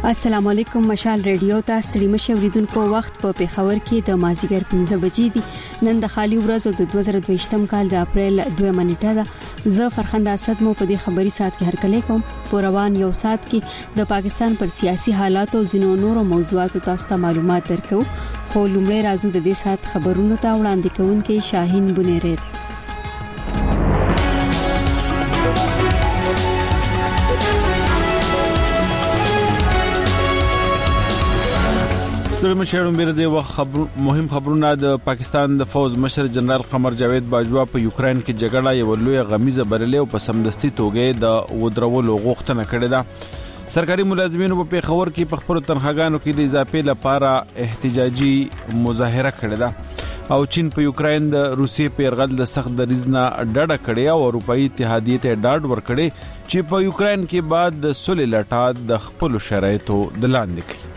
السلام علیکم. مشال ریډیو ته ستړي مشه اوریدونکو. وخت په پیښور کې د مازیګر 15 بجې دي. نن د خالي ورځو د 2022م کال د اپریل 2 نیټه ده. زه فرخنده اسد مو په دې خبري سات کې هرکلی کوم. په روان یو سات کې د پاکستان پر سیاسي حالات او ځینو نورو موضوعاتو تاسو ته معلومات درکو. خو لومړی راځو د دې سات خبرونو ته وړاندې کوونکې شاهین بنيرت. سلام شهرون بیرده و مهم خبرونه. د پاکستان د فوز مشر جنرال قمر جاوید باجوا په یوکرين کې جګړه یو لوی غمیزه برلې او په سمدستي توګه د ودرولو غوښتنه کړې ده. سرکاري ملازمینو په پیښور کې په خپل تنخواګانو کې د اضافه لپاره احتجاجي مظاهره کړې ده او چین په یوکرين د روسیې په يرغل د سخت دریځ نه ډډه کړې او اروپאי اتحادیه ته ډاډ ورکړي چې په یوکرين کې بعد د صلح لټا د خپل شرایطو د لاندې کړي.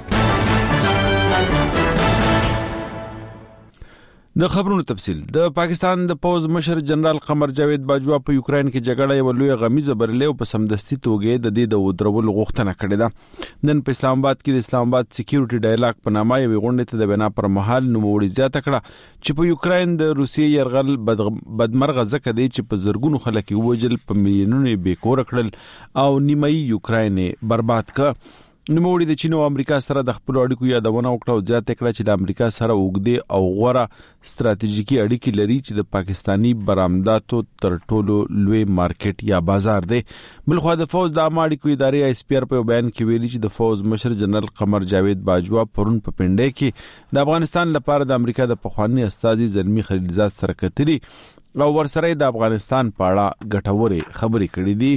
د خبرونو تفصيل. د پاکستان د فوز مشر جنرال قمر جاوید باجوا په یوکرين کې جګړه یو لوی غمیزه برلې او په سمدستي توګه د دې د ودرول غوښتنه کړې ده. نن په اسلام آباد کې د اسلام آباد سکیورټي ډایلاګ په نامه یو غونډه ته د بنا پر مهال نوموړي زیاته کړه چې په یوکرين د روسیې يرغل بدمرغه ځکه دی چې په زرګونو خلک وژل، په میلیونونو بیکور کړل او نیمه یوکرين برباد کړ. نوموړي د چین او امریکا سره د خپل اړیکو یادونه وکړه او ځکه کړه چې د امریکا سره اوږدې او غوره ستراتیژیکي اړیکې لري چې د پاکستانی برآمداتو تر ټولو لوی مارکیټ یا بازار دی. بلخو د فوز د اړیکو ادارې اس پی ار په بیان کې ویلي چې د فوز مشر جنرال قمر جاوید باجوا پرون په پنډه کې د افغانستان لپاره د امریکا د پخوانی استازي زلمی خلیلزاد سره کتري او ورسره د افغانستان په اړه ګټورې خبرې کړې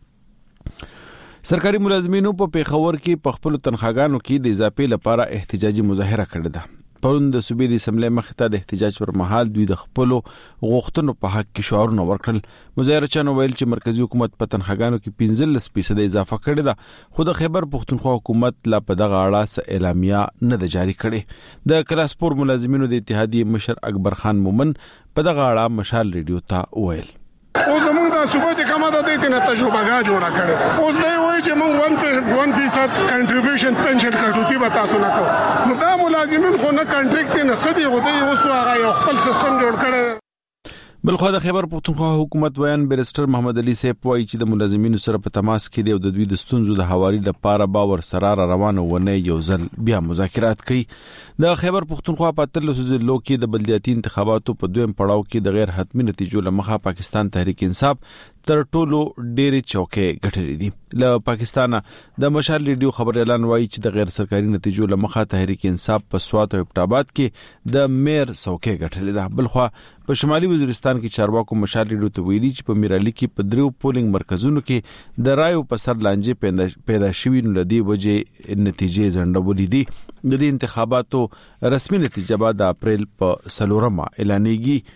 دي. سرکاري ملازمینو په پیښور کې په خپل تنخواګانو کې د اضافه لپاره احتجاجي مظاهره کړې ده. پرون د صوبې د اسمبلی مخې ته د احتجاج پر مهال دوی د خپل غوښتنو په حق کې شعارونه ورکړل. مظاهرچیانو ویل چې مرکزی حکومت په تنخواګانو کې 15% اضافه کړې ده، خو د خیبر پښتونخوا حکومت لا په دغه اړه اعلامیه نه ده جاری کړې. د کلاسپور ملازمینو د اتحادیه مشر اکبر خان مومن په دغه اړه مشال ریډیو ته ویل. اوس موږ د صوبې چې کومه د دې نه تجربه جوړه کړې ده. اوس دی وایي چې موږ 1% کنټریبیوشن پنشن کټوتی به تاسو نه کوو. نو دا ملازمین خو نه کنټریکټ نه سدي غوډي اوس هغه یو خپل سیستم جوړ کړی. بلخو د خیبر پښتونخوا حکومت ویان بیرستر محمد علي صاحب وایي چې د ملازمینو سره په تماس کې دی او د دوی د ستونزو د حوالي لپاره باور سره روانه ونه یو ځل بیا مذاکرات کوي. د خیبر پښتونخوا په 13 ضلعو کې د بلدیاتي انتخاباتو په دویم پړاو کې د غیر حتمی نتیجو لمخه پاکستان تحریک انصاف تر ټولو ډېرې چوکۍ ګټلې دي. له پاکستانه د مشال ریډیو خبر اعلان وایي چې د غیر سرکاري نتیجو لمخه تحریک انصاف په سوات او ابټاباد کې د میر څوکۍ ګټلې ده. بلخو په شمالي وزیرستان کې چارواکو مشال ریډیو ته ویلي چې په میرالي کې په 3 پولینګ مرکزونو کې د رایو په سر لانجې پیدا شوي نو لدی وجه نتیجې ځنډولې دي. د دې انتخاباتو رسمي نتیجه به د اپریل په 4 اعلانېږي.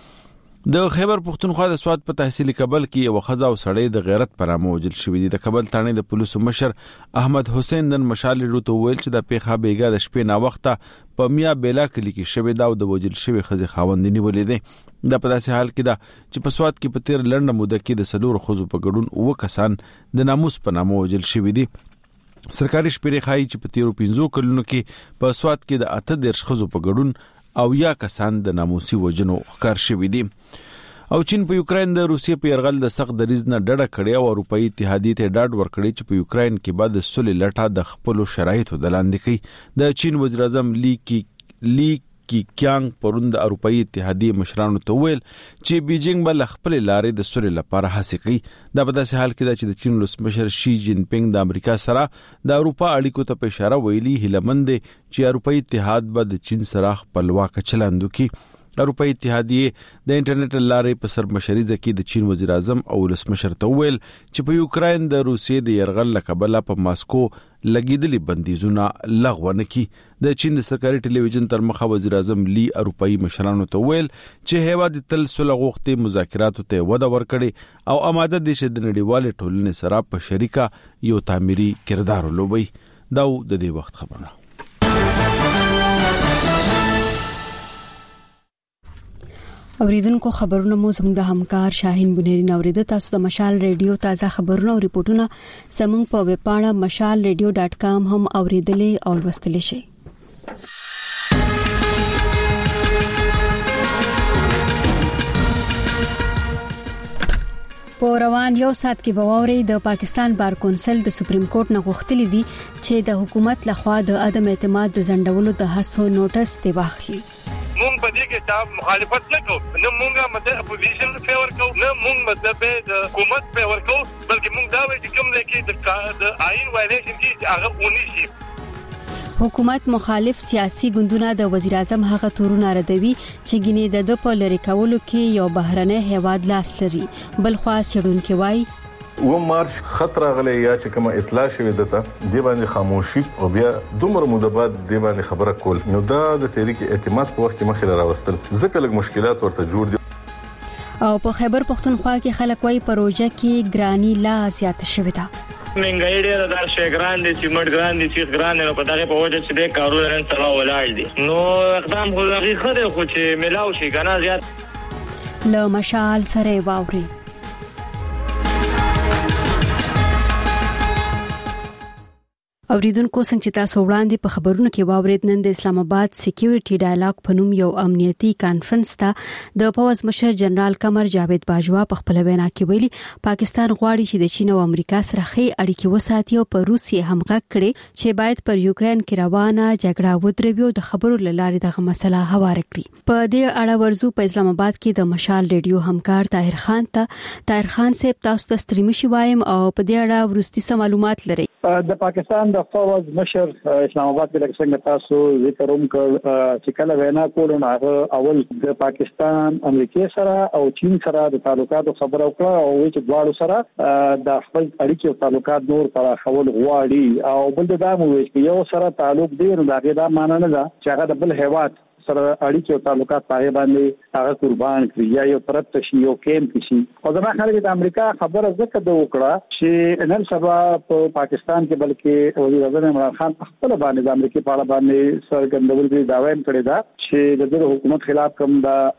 د خیبر پښتونخوا د سواد په تحصیل کابل کې یو خزا او سړی د غیرت پر موجل شوې دي. د کابل تانه د پولیسو مشر احمد حسین نن مشال ریډیو ته ویل چې د پیښه بیګا د شپې نا وخته په میا بیلا کلی کې شوې دا د وجل شوی خزي خاوندنی ولې دي. د په داسې حال کې دا چې په سواد کې په تیر لنډه موده کې د سلور خزو په ګډون او کسان د ناموس په نامه وجل شوې دي. سرکاري شپې خایي چې په تیرو 15 کلونو کې په سواد کې د 18 خزو په ګډون او یا کسان د ناموسي وجنو ښکار شوي دي. او چین په یوکرين د روسیې په يرغل د سخت دریځ نه ډډه کړې او اروپאי اتحادیه ته ډاډ ورکړي چې په یوکرين کې بعد صلح لټا د خپل شرایطو د لاندې کوي. د چین وزیر اعظم لی کیانګ پرون د اروپאי اتحادیه مشرانو ته ویل چې بیجینګ به خپل لارې د صلح لپاره هڅه کوي. دا په داسې حال کې چې د چین ولسمشر شي جین پینګ د امریکا سره د اروپا اړیکو ته په اشاره ویلي هیلمند چې اروپאי اتحاد به د چین سره خپلواک چلند وکړي. اروپאי اتحادیه د انټرنیټ لارې په سرمشري ځکه د چین وزیر اعظم او ولسمشر ته ویل چې په یوکرين د روسیې د يرغل لکبله په ماسکو لګیدلې بندیزونه لغوه نکي. د چین د سرکاري ټلویزیون تر مخه وزیر اعظم لی اروپאי مشرانو ته ویل چې هیواد تل صلح غوښتي مذاکراتو ته وده ورکړي او آماده دي چې د نړیوال ټولنې سره په شریکه یو تعمیري کردار ولوبي. دا د دې وخت خبرونه. اوریدونکو خبرونه مو زموږ د همکار شاهین بنيري نوریده. تاسو د مشال ریډیو تازه خبرونه او ریپورتونه زموږ په ویب پاڼه mashalradio.com هم اوریدلې او لوستلی شئ. په روان یو سات کې بواوري د پاکستان بار کونسل د سپریم کورټ نه غوښتلی دي چې د حکومت لخوا د عدم اعتماد د ځنډولو د هڅو نوټس ته واخلي. مونږ په دې کې تاسو مخالفت نه کوو، نه مونږه مطلب اپوزیشن فیور کوو، نه مونږ مطلب د حکومت فیور کوو، بلکې مونږ دا وایو چې کوم ځای کې د آئین وایلیشن کې هغه ونی شي. حکومت مخالف سیاسي ګوندونه د وزیر اعظم هغه تورونه ردوي چې ګینې د په لری کولو کې یو بهرنی هیواد لاس لري. بل خوا سړونکو وای و مارچ خطر غلې یا چې کوم اطلاع شوه دته دی باندې خاموشي او بیا دومره مده بعد دی باندې خبره کول نو دا د تحریک اعتماد په وخت کې مخې راوستل ځکه لږ مشکلات ورته جوړ دي. او په خیبر پختونخوا کې خلک وای پروژه کې ګرانی لا زیات شوه ده. منګای ډیر د شګران دي سیمټ ګران دي سیخ ګران نه په دغه په وجه چې د کارونو نن سبا ولاړ دي نو اقدام خو حقیقت دی خو چې ملاو شي کنه زیات له مشال سره واوري. اوریدونکو څنګه چې تاسو وړاندې په خبرونو کې واورید نن د اسلام آباد سکیورټي ډایلاګ په نوم یو امنیتي کانفرنس ته د پوز مشر جنرال قمر جاوید باجوا په خپل وینا کې ویلي پاکستان غواړي چې د چین او امریکا سره ښې اړیکې وساتي او په روسي هم غږ کړي چې باید پر یوکرين کې روانه جګړه ودروي او د خبرو لارې دغه مسله هوار کړي. په دې اړه ورزو په اسلام آباد کې د مشال ریډیو همکار طاهر خان صاحب تاسو ته ستړي مشي وایم او په دې اړه ورستي معلومات لري. د پاکستان د فوز مشر اسلام آباد کې څنګه تاسو ذکر چې کله وینا کول نو هغه اول د پاکستان امریکا سره او چین سره د تعلقاتو خبره وکړه او چې دواړو سره د خپل اړیکې او تعلقات نور پر خول غواړي او بل دا مو وایي چې یو سره تعلق دی نو دا معنی نه ده چې هغه د بل هیواد سره اړیکې او تعلقات پای باندې هغه قربان کړي یا یو طرف شي یو کېم شي. او دا خلک د امریکا خبره ځکه د وکړه چې نن سبا په پاکستان کې بلکې وزیر اعظم عمران خان خپل باندې د امریکا په اړه باندې سرګندول دي داوا هم کړی دا چې د حکومت خلاف کوم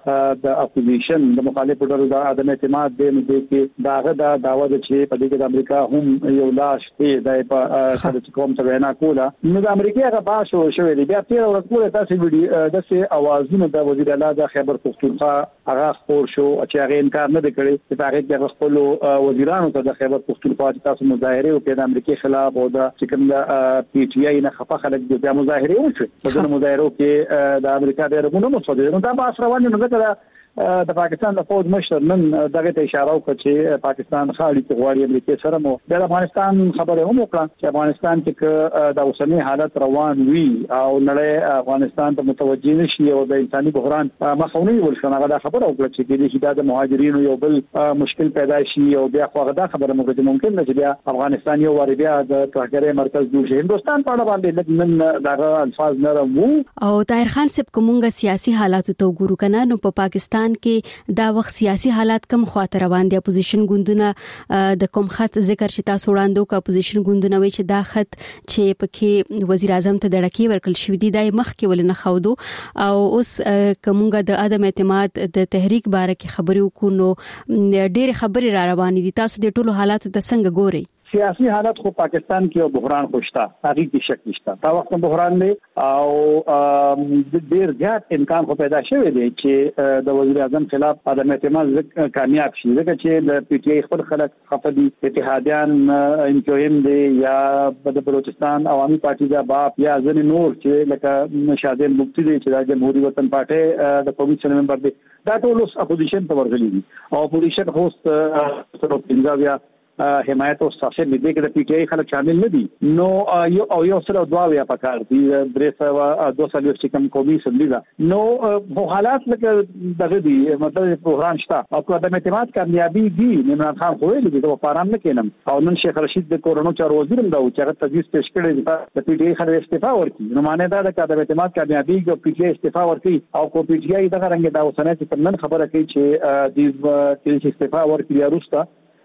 د اپوزیشن د مخالفو ډلو د عدم اعتماد دی نو کې داغه دا داوا ده چې په دې کې د امریکا هم یو لاش دی د په کوم څه وینا کوله نو د امریکا هغه باسو شوې دی بیا تیر ورکوله تاسو ویډیو د اوازونه د وزیر اعلی د خیبر پختونخوا هغه خبر شو چې هغه انکار نه کړی چې هغه د خپل وزیرانو ته د خیبر پختونخوا تاسو مظاهره وکړه د امریکا خلاف او د چکم د پی ټی آی نه خپه خلک د مظاهره وکړي په مظاهره کې د امریکا د رغونه مصدر نو دا باس روان نه کړه. د پاکستان د فوج مشر نن دغه ته اشاره وکړه چې پاکستان خالي غواړي امریکا سره مو د افغانستان خبره هم وکړه چې افغانستان کې د اوسنی حالت روان وي او نړۍ افغانستان ته متوجي نشي او د انساني بحران مخاوني ولشنه غدا خبره وکړه چې د هدایت مهاجرینو یو بل مشکل پیدا شي او بیا خو غدا خبره موږ ممکن نه چې بیا افغانستان یو وری بیا د تهګرې مرکز جوړ شي. هندستان په اړه باندې نن دغه الفاظ نرم وو او طاهر خان صاحب کومه سیاسي حالات ته وګورو کنه نو په پاکستان کې دا وخت سیاسي حالات کم خاطر روان دي. اپوزیشن ګوندونه د کوم خط ذکر شتا سوړاندو کا اپوزیشن ګوندونه وی چې دا خط چې پکې وزیر اعظم ته دړکی ورکل شو دي دای مخ کې ول نه خودو او اوس کومګه د عدم اعتماد د تحریک باره کې خبرو کو نو ډېر خبري را روان دي. تاسو د ټولو حالات د څنګه ګوري؟ سیاسي حالت خو پاکستان کې یو بحران خوشتا هغه کې شک نشته دا وخت بحران دی او ډیر زیات امکان خو پیدا شوی دی چې د وزیر اعظم خلاف عدم اعتماد کامیاب شي ځکه چې د پی ټی آی خپل خلک خپل اتحادیان انکویم دی یا د بلوچستان عوامي پارټي دا باپ یا ځنې نور چې لکه شادل مفتی دی چې د جمهوریت وطن پارټي د کمیشن ممبر دی دا ټول اپوزیشن ته ورغلي دي او اپوزیشن هوست سره پنځاویا حمایت او ساسه دې کې د پی ټی آی خلک شامل نه دي نو یو سره دواویا پکار دي درې سوا 200 چې کوم قومي سملی دا نو په حالات لکه دغه دي مطلب بحران شته او د اعتماد کامیابی دي عمران خان خو ویل دي ته پارام نه کینم او نن شیخ رشید د کورونو چار وزیر هم دا چې هغه تجویز پیش کړی د پی ټی آی خلک استعفا ورکړي نو معنی دا د اعتماد کامیابی او پی ټی آی استعفا ورکړي او کو پی ټی آی دغه رنګ دا وسنه چې نن خبره کوي چې د استعفا ورکړي روستا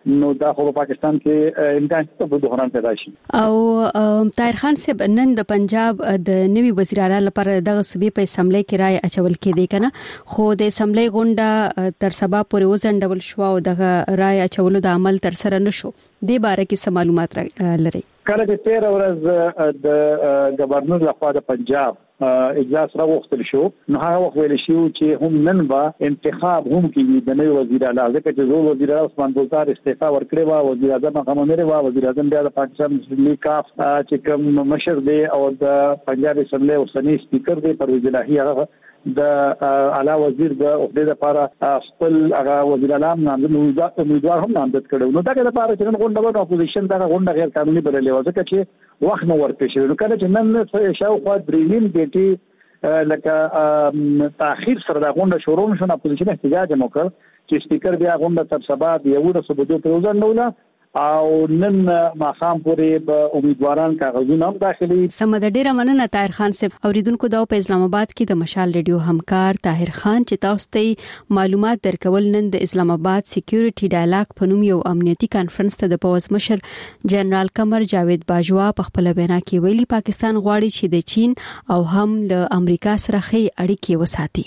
نو دا خو پاکستان کې امکان ته په بحران پیدا شي. او طاهر خان صاحب نن د پنجاب د نوي وزیر اعلی لپاره دغه صوبې په اسمبلی کې رائے اچول کېده کنه خو د اسمبلی غونډه تر سبا پورې وزندول شو او دغه رائے اچولو د عمل تر سره نشو. د باره کې څه معلومات لري؟ کله چې 13 ورځ د گورنر لخوا د پنجاب اجلاس راوختل شو نو هغه وخت ویل شو چې هم نن به انتخاب هم کیږي د نوي وزیر اعلی ځکه چې زو وزیر اعلی عثمان بولدار استعفا ورکړی و وزیر اعظم خامنه‌ای و وزیر اعظم بیا د پاکستان مسلم لیگ کاف چې کوم مشر دی او د پنجاب اسمبلی اوسنی سپیکر دی پرویز الهی هغه د اعلی وزیر د عہده لپاره خپل هغه وزیر اعلی نامزد امیدوار هم نامزد کړو نو دا لپاره چې غونډه د اپوزیشن دا غونډه غیر قانوني بللې و ځکه چې وخت نو ورته شي نو کله چې نن شاوخوا درېنیم ډیټي لکه تاخير سره دا غونډه شروع شونه اپوزیشن احتجاج وکړ چې سپیکر بیا غونډه تر سبا د یو د سبوتو پروزنوله او نن ماخام پورې په امیدواران کاغذونه هم داخلي. سمد ډیره مننه طاهر خان صاحب. اوریدونکو دا په اسلام آباد کې د مشال ریډیو همکار طاهر خان چې تاسو ته معلومات درکول نن د اسلام آباد سکیورټي ډایلاګ په نوم یو امنیتي کانفرنس ته د پوز مشر جنرال قمر جاوید باجوا په خپل بیان کې ویلي پاکستان غواړي چې د چین او هم له امریکا سره ښې اړیکې وساتي.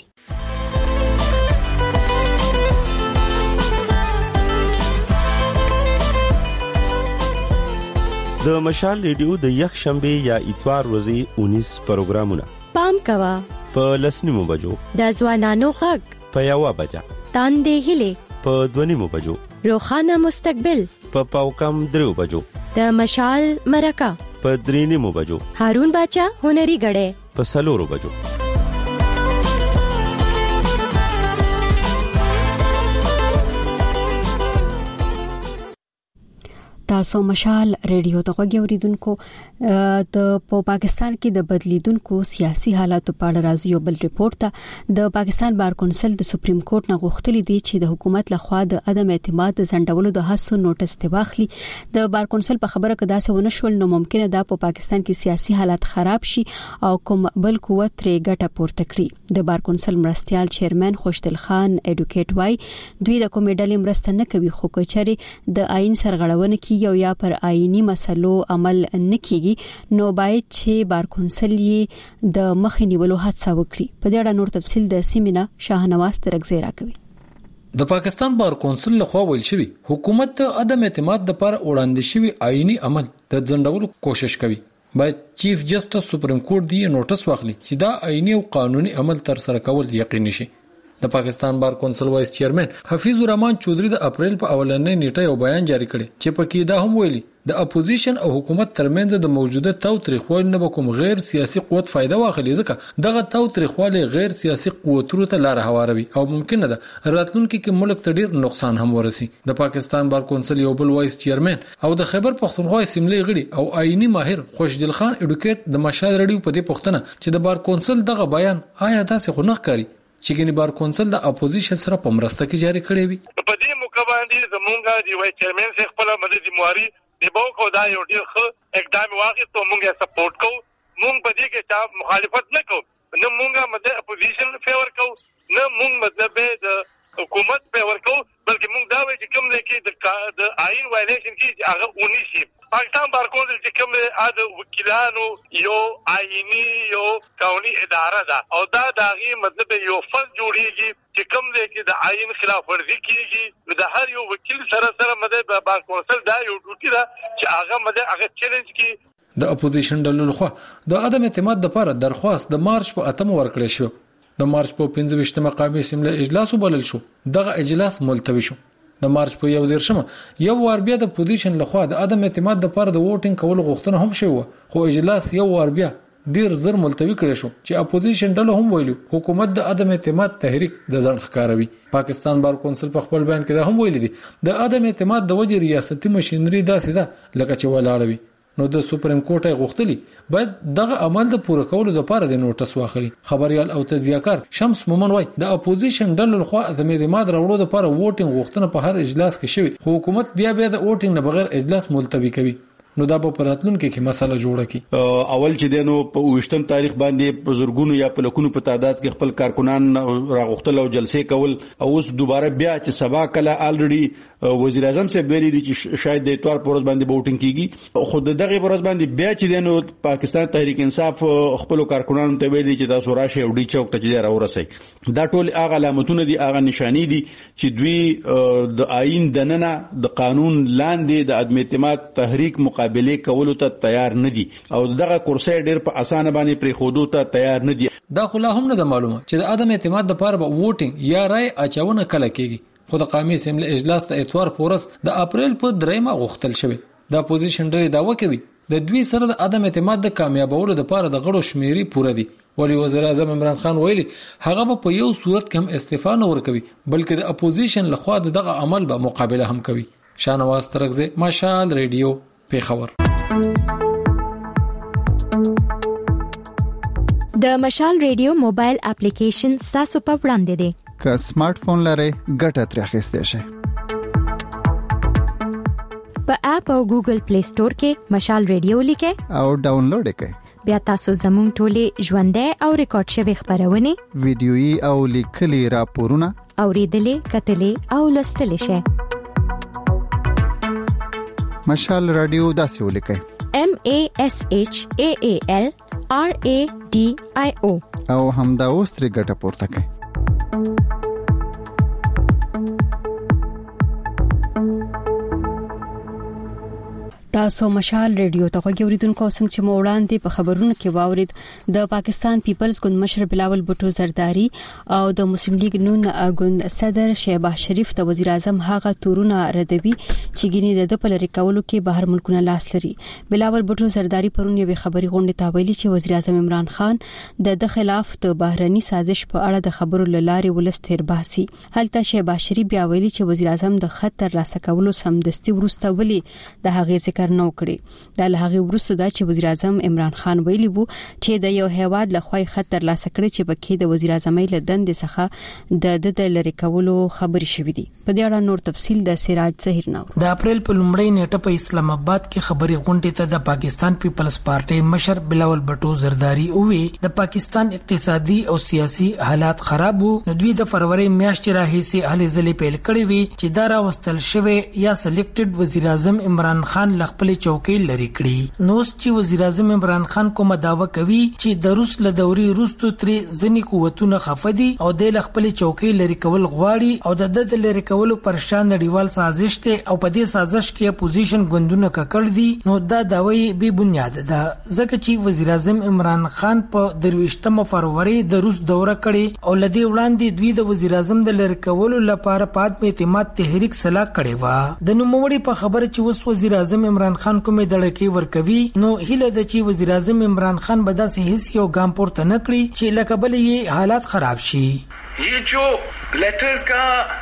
د مشال ریډیو د یک شنبه یا اتوار ورځې 19 پروګرامونه پام کوا په لسنیمو بجو د ځوانانو غږ په یو بجا تاندې هله په دونیمو بجو روخانه مستقبل په پاوکم درو بجو د مشال مرکه په درینیمو بجو هارون باچا هنري غړې په سلورو بجو. تاسو مشال ریډیو ته غوږی اوریدونکو د پاکستان کې د بدلیدونکو سیاسي حالاتو په اړه راځي یو بل ریپورت ته د پاکستان بار کونسل د سپریم کورټ نه غوښتلی دی چې د حکومت لخوا د عدم اعتماد د ځنډولو د هڅو نوټس ته واخلي. د بار کونسل په خبره کې داسې ونشول نو ممکنه ده په پاکستان کې سیاسي حالات خراب شي او کوم بل قوت ترې ګټه پورته کړي. د بار کونسل مرستيال چیرمن خوشدل خان اډوکیټ وای دوی د کومې ډلې مرسته نه کوي خو کچري د آئین سرغړونه کې یا پر آئینی مسلو عمل نکېږي نو باید چې بار کونسل یې د مخې نیولو هڅه وکړي. په دې اړه نور تفصیل د سیمینا شاهنواز ترغزی راکوي. د پاکستان بار کونسل لخوا ویل شوی حکومت ته عدم اعتماد د پر وړاندې شوی آئینی عمل د ځنډولو کوشش کوي. باید چیف جسټس سپریم کورټ دی نوټس واخلي چې دا آئینی او قانوني عمل تر سره کول یقیني شي. د پاکستان بار کونسل وایس چیرمن حفیظ الرحمن چودري د اپریل په اولنۍ نیټه یو بیان جاری کړي چې پکې دا هم ویلي د اپوزیشن او حکومت ترمنځ د موجوده تاوتریخوالي نه کوم غیر سیاسي قوت فائدہ واخلي ځکه دغه تاوتریخوالي غیر سیاسي قوتونو ته لار هواروي او ممکن ده راتلونکي کې ملک ته ډیر نقصان هم ورسي. د پاکستان بار کونسل یو بل وایس چیرمن او د خیبر پختونخوا اسمبلی غړي او آئینی ماهر خوشدل خان اډوکیټ د مشال ریډیو په دې پوښتنه چې د بار کونسل دغه بیان آیا داسې خو نه ښکاري چې ګنې بار کونسل د اپوزیشن سره په مرسته کې جاری کړی وي. په دې موقع باندې زمونږ دی وای چیرمن څخه خپل مدد مواري دی بو کو دا یو ډیر ښه اقدام واخیست ته مونږه سپورټ کوو. مونږ په دې کې چې مخالفت نه کوو نه مونږه مدد اپوزیشن فیور کوو نه مونږ مطلب د حکومت فیور کوو بلکې مونږ دا وایي چې کوم ځای کې د آئین وایلیشن کې هغه ونی شي. پاکستان بار کونسل چې کوم د وکیلانو یو آئینی یو قانوني اداره ده او دا دغه مطلب یو فل جوړیږي چې کوم ځای کې د آئین خلاف ورزي کیږي د هر یو وکیل سره مدد بار کونسل دا یو ډوټي ده چې هغه مدد هغه چیلنج کی. د اپوزیشن ډلو لخوا د عدم اعتماد لپاره درخواست د مارچ په 8 ورکړل شو. د مارچ په 15 مقامي اسمبلی اجلاس وبلل شو. دغه اجلاس ملتوي شو. د مارچ په 11 یو وار بیا د پوزیشن لخوا د عدم اعتماد لپاره د ووټینګ کول غوښتنه هم شوه خو اجلاس یو وار بیا ډیر زر ملتوي کړی شو چې اپوزیشن ډله هم ویلو حکومت د عدم اعتماد تحریک د ځان ښکاروي. پاکستان بار کونسل په خپل بیان کې دا هم ویلي دي د عدم اعتماد د وجې ریاستي ماشينري داسې ده لکه چې ولاړوي. نو د سپریم کورټ غوښتلی باید دغه عمل د پوره کولو لپاره د نوټس واخلي. خبريال او تجزیه‌کار شمس مومن وای د اپوزیشن ډلو لخوا د اعتماد راوړلو لپاره ووټینګ غوښتنه په هر اجلاس کې شوی خو حکومت بیا د ووټینګ نه بغیر اجلاس ملتوي کوي. نو دا په راتلونکو کې مسله جوړه کی. اول چې دنو په 28 تاریخ باندې په زورګونو یا په لکونو په تعداد کې خپل کارکونان راغختل او جلسې کول او اوس دوباره بیا چې سبا کله الریډي وزیر اعظم صاحب ویلي دي چې شاید د اتوار پر ورځ باندې ووټینګ کیږي خو دغه پر ورځ باندې بیا چې دنو پاکستان تحریک انصاف خپل کارکونانو ته ویلي چې تاسو راشي او ډی چوک ته چې راورسئ. دا ټول هغه علامتونه دي هغه نشانی دي چې دوی د آئین دننه د قانون لاندې د عدم اعتماد تحریک مقابله کولو ته تیار نه دي او دغه کرسي ډېر په اسانه باندې پرې خودو ته تیار نه دي. دا خو لا هم نه معلومه چې د عدم اعتماد لپاره به ووټینګ یا رای اچونه کله کیږي. خو د قومي اسمبلی اجلاس د اتوار پورس د اپریل په 3 غوښتل شوی. دا پوزیشن ډېر داوا کوي د دوی سره د عدم اعتماد د کامیابولو لپاره د غړو شمیري پوره دي. ولی وزیر اعظم عمران خان ویلي هغه په یو صورت کې هم استعفا نه ورکوي بلکې د اپوزیشن لخوا دغه عمل به مقابله هم کوي. شانواز ترغزه مشال ریډیو پیښور. د مشال ریډیو موبایل اپلیکیشن تاسو په وړاندې دی. که سمارټ فون لرئ ګټه ترې اخیستئ شئ. په اپ او ګوګل پلی سٹور کې مشال ریډیو لیکئ او ډاونلوډ کړئ. بیا تاسو زموږ ټولې ژوندۍ او ریکارډ شوی خبرونه ویډیويي او لیکلي راپورونه اوریدلې کتلې او لوستلې شئ. مشال رادیو داسې ولیکئ MASHAAL RADIO او همدا اوس ترې ګټه پورته کړئ. تاسو مشال ریډیو ته غوړیدونکو څنګه چې موړاندې په خبرونو کې واورید د پاکستان پیپلز ګوند مشر بلاول بوټو زرداری او د مسلم لیگ نون ګوند صدر شهباز شریف د وزیر اعظم هغه تورونه ردوي چې ګینه د پلری کولو کې بهر ملکونه لاس لري. بلاول بوټو زرداری پرون یو خبري غونډه ته ویلي چې وزیر اعظم عمران خان د خلاف د بهرني سازش په اړه د خبرو لاري ولستر باسي. هلته شهباز شریف بیا ویلي چې وزیر اعظم د خطر لاسه کولو سمدستي ورسته ولي د هغه ذکر نو کړی. د لهغه ورسته دا چې وزیر اعظم عمران خان ویلي وو چې د یو هیواد لخوا خطر لاسه کړی چې بکې د وزیر اعظم له دند څخه د لری کولو خبري شوې دي. په دې اړه نور تفصيل د سراج ظهیر نو. د اپریل په لومړۍ نیټه په اسلام آباد کې خبري غونډې ته د پاکستان پیپلز پارټي مشر بلاول بټو زرداری وی د پاکستان اقتصادي او سیاسي حالات خراب وو. نو دوی د فروری میاشتې راهیسې هلې ځلې پیل کړې وي چې دا راوستل شوی یا سلیکټډ وزیر اعظم عمران خان خپل چوکۍ لري کړي. نو چې وزیر اعظم عمران خان کومه داوا کوي چې د روس له دوري روستو ترې ځنی قوتونه خفدي او د خپل چوکۍ لري کول غواړي او د لري کولو پر شان نړیوال سازش ته او په دې سازش کې اپوزیشن ګوندونه ککړ دي. نو دا داوی به بنیاد ده ځکه چې وزیر اعظم عمران خان په 23 فروری د روس دوره کړي او لدی وړاندې دوی د وزیر اعظم د لري کولو لپاره پات په اعتماد تحریک صلاح کړي و. د نوموړي په خبره چې وس وزیر اعظم عمران خان کومه دړکې ورکوي نو هله د چې وزیر اعظم عمران خان به داسې هیڅ یو ګام پورته نه کړي چې لکه بل یې حالات خراب شي. یہ جو لیٹر کا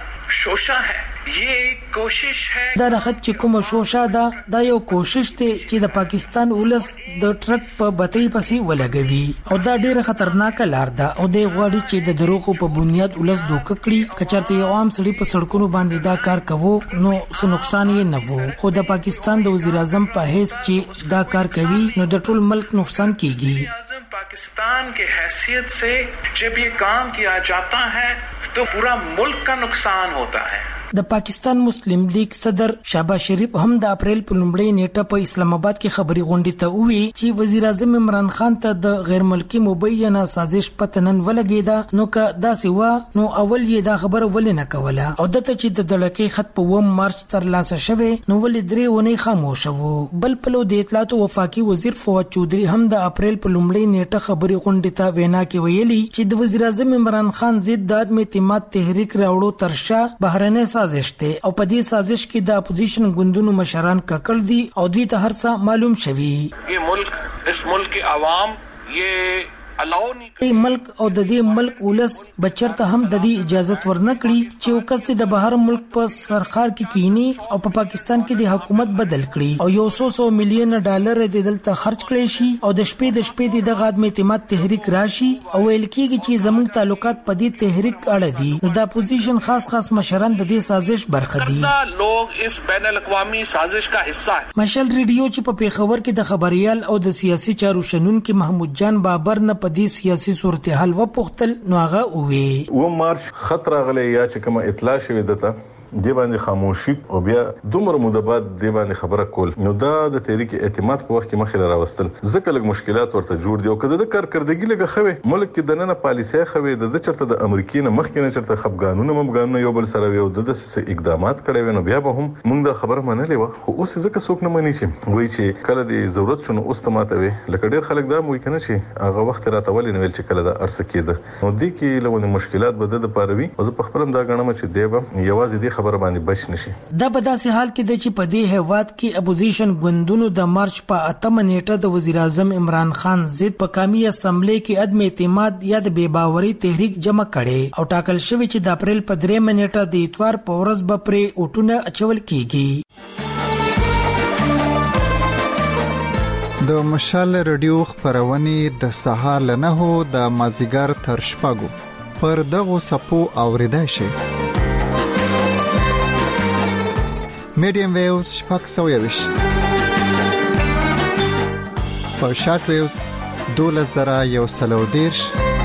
شوشہ ہے یہ کوشش ہے دا رخت چې کوم شوشا دا یو کوشش ته چې د پاکستان ولس د ټرک په بتۍ پسې ولګوي او دا ډیره خطرناک لار ده او د غواړي چې د دروغو په بنیاد ولس دوک کړي. کچرته یو عام سړي په سړکونو باندې دا کار کوو نو څه نقصان یې نه وو خو د پاکستان د وزیر اعظم په حیث چې دا کار کوي نو د ټول ملک نقصان کیږي. پاکستان کے حیثیت سے جب یہ کام کیا جاتا ہے تو پورا ملک کا نقصان ہوتا ہے. د پاکستان مسلم لیگ صدر شهباز شریف هم د اپریل په لومړۍ نیټه په اسلام آباد کې خبري غونډې ته وی چې وزیر اعظم عمران خان ته د غیر ملکی مبینه سازش پتنن ولګیدا نو که دا سیوا نو اول یې دا خبره ولې نه کوله او دته چې د دړکې خط په 1 مارچ تر لاسه شوه نو ولې درې ونی خاموش وو. بل په لو د اطلاعات او وفاقي وزیر فواد چودري هم د اپریل په لومړۍ نیټه خبري غونډې ته وینا کې ویلي چې د وزیر اعظم عمران خان ضد د عدم اعتماد تحریک راوړو ترشا بهرنۍ سازش ته او په دې سازش کې د اپوزیشن ګوندونو مشران ککړ دي او دوی ته هر څه معلوم شوی. یہ ملک اس ملک کے عوام یہ ملک او د دې ملک ولس بچرته هم د دې اجازه ورنکړي چې وکړي د بهر ملک په سرخار کې کینی او په پاکستان کې د حکومت بدل کړي او $100 مليون د دلته خرج کړي شي او د شپې د عدم اعتماد تحریک راشي او ویل کېږي چې زموږ تعلقات په دې تحریک اړه دي. نو د اپوزیشن خاص مشران د دې سازش برخه دي. لوگ اس بین الاقوامی سازش کا حصہ ہے. مشال ریډیو چې په پیښور کې د خبريال او د سیاسي چارو شنونکو محمود جان بابر نه په دې سیاسي صورتحال وپوښتل نو هغه وې و مارچ خطر غلې یا چې کوم اطلاع شوه دته دی باندې خاموشي او بیا دومره مده بعد دی باندې خبره کول نو دا د تحریک اعتماد په وخت کې مخې راوستل ځکه لږ مشکلات ورته جوړ دي او کله د کارکردګي لږه خوي ملک کې د نن پالیسي خوي د چرته د امریکای نه مخکې نه چرته خپګانونه یو بل سره یو د اقدامات کړي نو بیا به هم موږ د خبره منلې و خو اوس ځکه څوک نه مني چې وایي چې کله د ضرورت شنو اوس تماته وي لکه ډیر خلک دا موي کنه چې هغه وخت راته ولې نه ویل چې کله دا ارسه کېده نو د کې لونه مشکلات بده د پاروي او زه په خپل دا غنم چې دی به یوازې د خبره باندې بچ نشي. دا په داسې حال کې د چې په دې هیواد کې اپوزیشن ګوندونو د مارچ په 8 نیټه د وزیر اعظم عمران خان ضد په قومي اسمبلی کې عدم اعتماد یا د بے باورۍ تحریک جمع کړي او ټاکل شوی چې د اپریل په 3 نیټه د اتوار په ورځ به پرې اوټونه اچول کیږي. د مشال رادیو خبرونه د سهار لنهو د مازیګر تر شپږو پر دغه سپو اوریدای شي. میډیم ویوز شپږ سویوش په شارټ ویوز 12110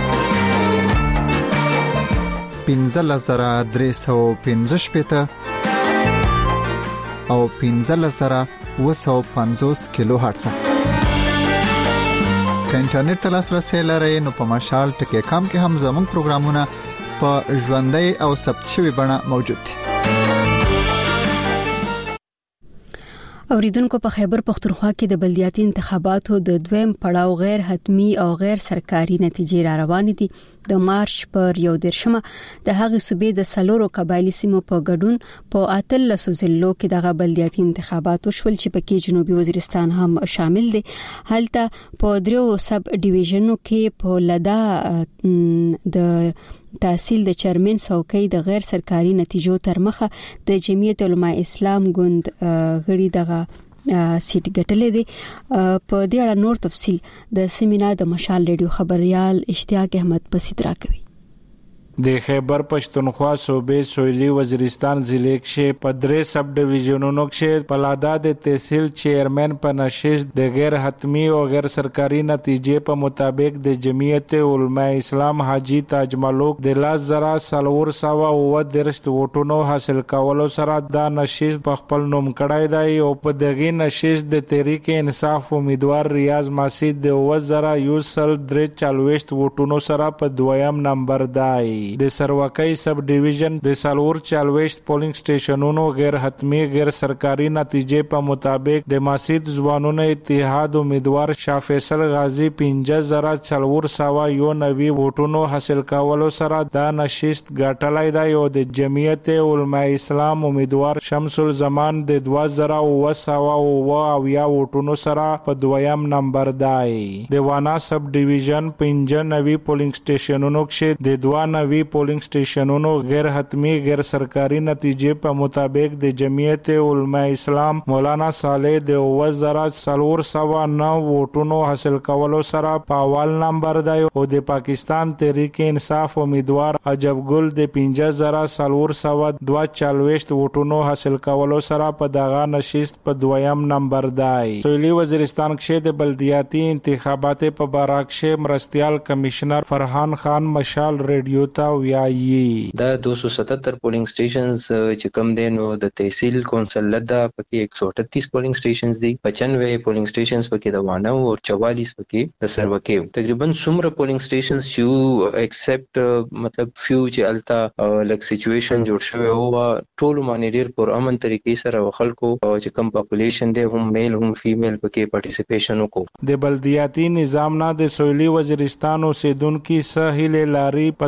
15315 او 15750 کیلو هرتز. که انټرنیټ ته لاسرسي لرئ نو په مشال ټکی کام کې هم زموږ پروګرامونه په ژوندۍ او ثبت شوی بڼه موجود دي. اوریدونکو په خیبر پختونخوا کې د بلدیاتي انتخاباتو د دویم پړاو غیر حتمی او غیر سرکاري نتیجې را روانې دي. د مارچ پر 11 د هغې صوبې د سلورو قبایلی سیمو په ګډون په 13 ضلعو کې دغه بلدیاتي انتخابات وشول چې پکې جنوبي وزیرستان هم شامل دي. هلته په 3 سب ډیویژنونو کې په لدا د تحصیل د چیرمن څوکۍ د غیر سرکاري نتیجو تر مخه د جمعیت علماء اسلام ګوند غړي دغه سیټ ګټلې دي. په دې اړه نور تفصیل د سیمینار د مشال ریډیو خبريال اشتیاق احمد پسید راکوي. د خیبر پښتونخوا صوبې سویلي وزیرستان ضلع کې په 3 سب ډیویژنونو کې په لادا د تحصیل چیرمن په نشست د غیر حتمی او غیر سرکاري نتیجې په مطابق د جمعیت علماء اسلام حاجی تاج ملک د 10,410 ووټونو حاصل کولو سره دا نشست په خپل نوم کړای دی او په دغه نشست د تحریک انصاف امیدوار ریاض ماسید د 10,340 ووټونو سره په دویم نمبر دی. د سروکۍ سب ډیویژن د 440 پولینګ سټیشنونو غیر حتمی غیر سرکاري نتیجې په مطابق د ماسید ځوانونو اتحاد امیدوار شاه فیصل غازی 15,490 ووټونو حاصل کولو سره دا نشست ګټلای دی او د جمعیت علماء اسلام امیدوار شمس الزمان د 2,900 ووټونو سره په دویم نمبر دی. د وانا سب ډیویژن 95 پولینګ سټیشنونو کې د 92 پولینګ سټیشنونو غیر حتمی غیر سرکاري نتیجې په مطابق د جمعیت علماء اسلام مولانا صالح د 2,409 ووټونو حاصل کولو سره په اول نمبر دی او د پاکستان تحریک انصاف امیدوار عجب ګل د 5,442 ووټونو حاصل کولو سره په دغه نشست په دویم نمبر دی. سویلي وزیرستان کې د بلدیاتي انتخابات په باره کې مرستيال کمشنر فرحان خان مشال ریډیو ته ویایي. دا 277 پولینګ سټیشنز چې کم دي نو د تحصیل کونسل لدا پکې 138 پولینګ سټیشنز دي 95 پولینګ سټیشنز پکې د وانو او 44 پکې د سروکې تقریبا څومره پولینګ سټیشنز چې ایکسپټ مطلب فیو چې التا لک سچويشن جوړ شوی او ټول باندې ډیر پر امن طریقې سره خلکو چې کم پاپولیشن دي هم میل هم فیمیل پکې پارټیسیپیشن وکړو. د بلدیاتي نظام نه د سویلي وزیرستان اوسیدونکو سهیل لاري په دغه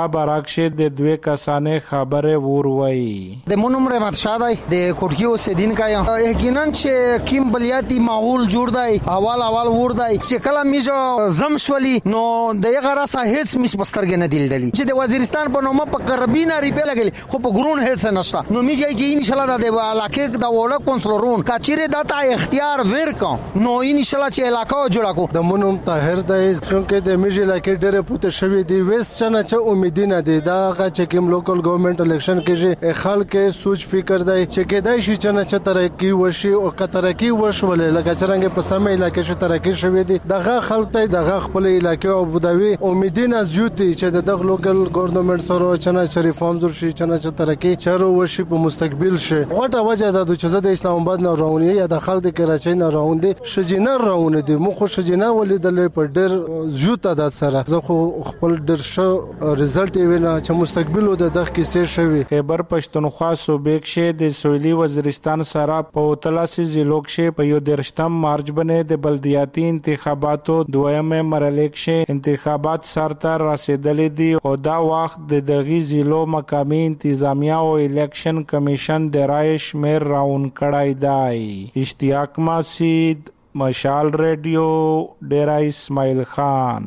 براکشه د دوی کسانې خبره وروي. د مونږ رحمت شاه دی د کوټکیو اوسیدونکی یم. یقینا چې کیم بلیاتی معقول جوړ دی اول ور دی چې کله میجو زم شولي نو د یغه راسه هیڅ مش بسترګ نه دیلدلی چې د وزیرستان په نومه په کربینا ریپه لګلی خو په ګرون هیڅ نشته. نو میجي چې ان شاء الله د علاقې د وړه کنټرولون کچيره دتا اختیار ورکو نو ان شاء الله چې علاقې جوړه کو. د مونږ طاهر دی چې د میجي علاقې ډېر پوت شوی دی وست چنه چې امیدینه دی دا چې کوم لوکل ګورنمنت الیکشن کې خلک سوچ فکر دی چې کېدای شي چې ترقی وشي او کترقی وشول لکه څنګه په سمه علاقې شو ترقی شوی دی دغه خلک ته دغه خپل علاقې او ابوداوی امیدینه زیاتې چې د لوکل ګورنمنت سره چې ریفارم در شي چې ترقی چارو وشي په مستقبل شي. غټه وجه ده چې د اسلام آباد نه راونی یا د خلک د کراچۍ نه راوندي شجینه راونه دي مخ شجینه ولیدل په ډېر زیات تعداد سره زه خو خپل ډېر ښه ریزلټ وینا چې مستقبل د دغه کیسې شوی. خیبر پښتونخوا صوبې کې د سویلي وزیرستان سره په 83 ضلعو کې په 13 مارچ باندې د بلدیاتي انتخاباتو دویمه مرحله کې انتخابات سرته رسیدلې دي او دا وخت د دغه ضلعو مقامی انتظامیه او الیکشن کمیشن د رای شمیر راون کړای دی. اشتیاق مسعود مشال ریډیو ډیرا اسماعیل خان.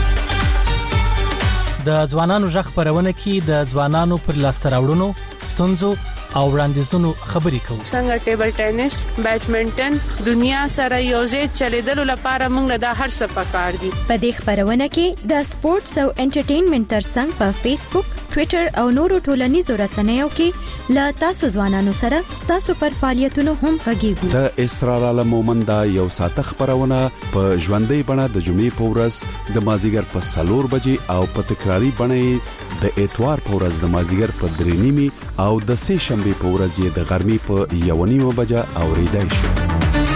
د ځوانانو ژغ خبرونه کې د ځوانانو پر لاسته راوړنو ستونزو او وړاندیزونو خبرې کوو. څنګه ټیبل ټینس بیډمنټن دنیا سره یوځای چلیدلو لپاره موږ دا هر څه پکار دي. په دې خبرونه کې د سپورتس او انټرټینمنټ ترڅنګ په فیسبوک ټوئیټر او نورو ټولنیزو رسنیو کې لا تاسو ځوانانو سره تاسو پر فعالیتونو هم غږیږو. د اسرار عالم مومند یو ساته خبرونه په ژوندۍ بڼه د جمعې په ورځ د مازیګر په 4 بجې او په تکراری بڼه د اتوار په ورځ د مازیګر په 3:30 او د سه شنبه په ورځ د غرمې په 1:30 بجې اوریدای شي.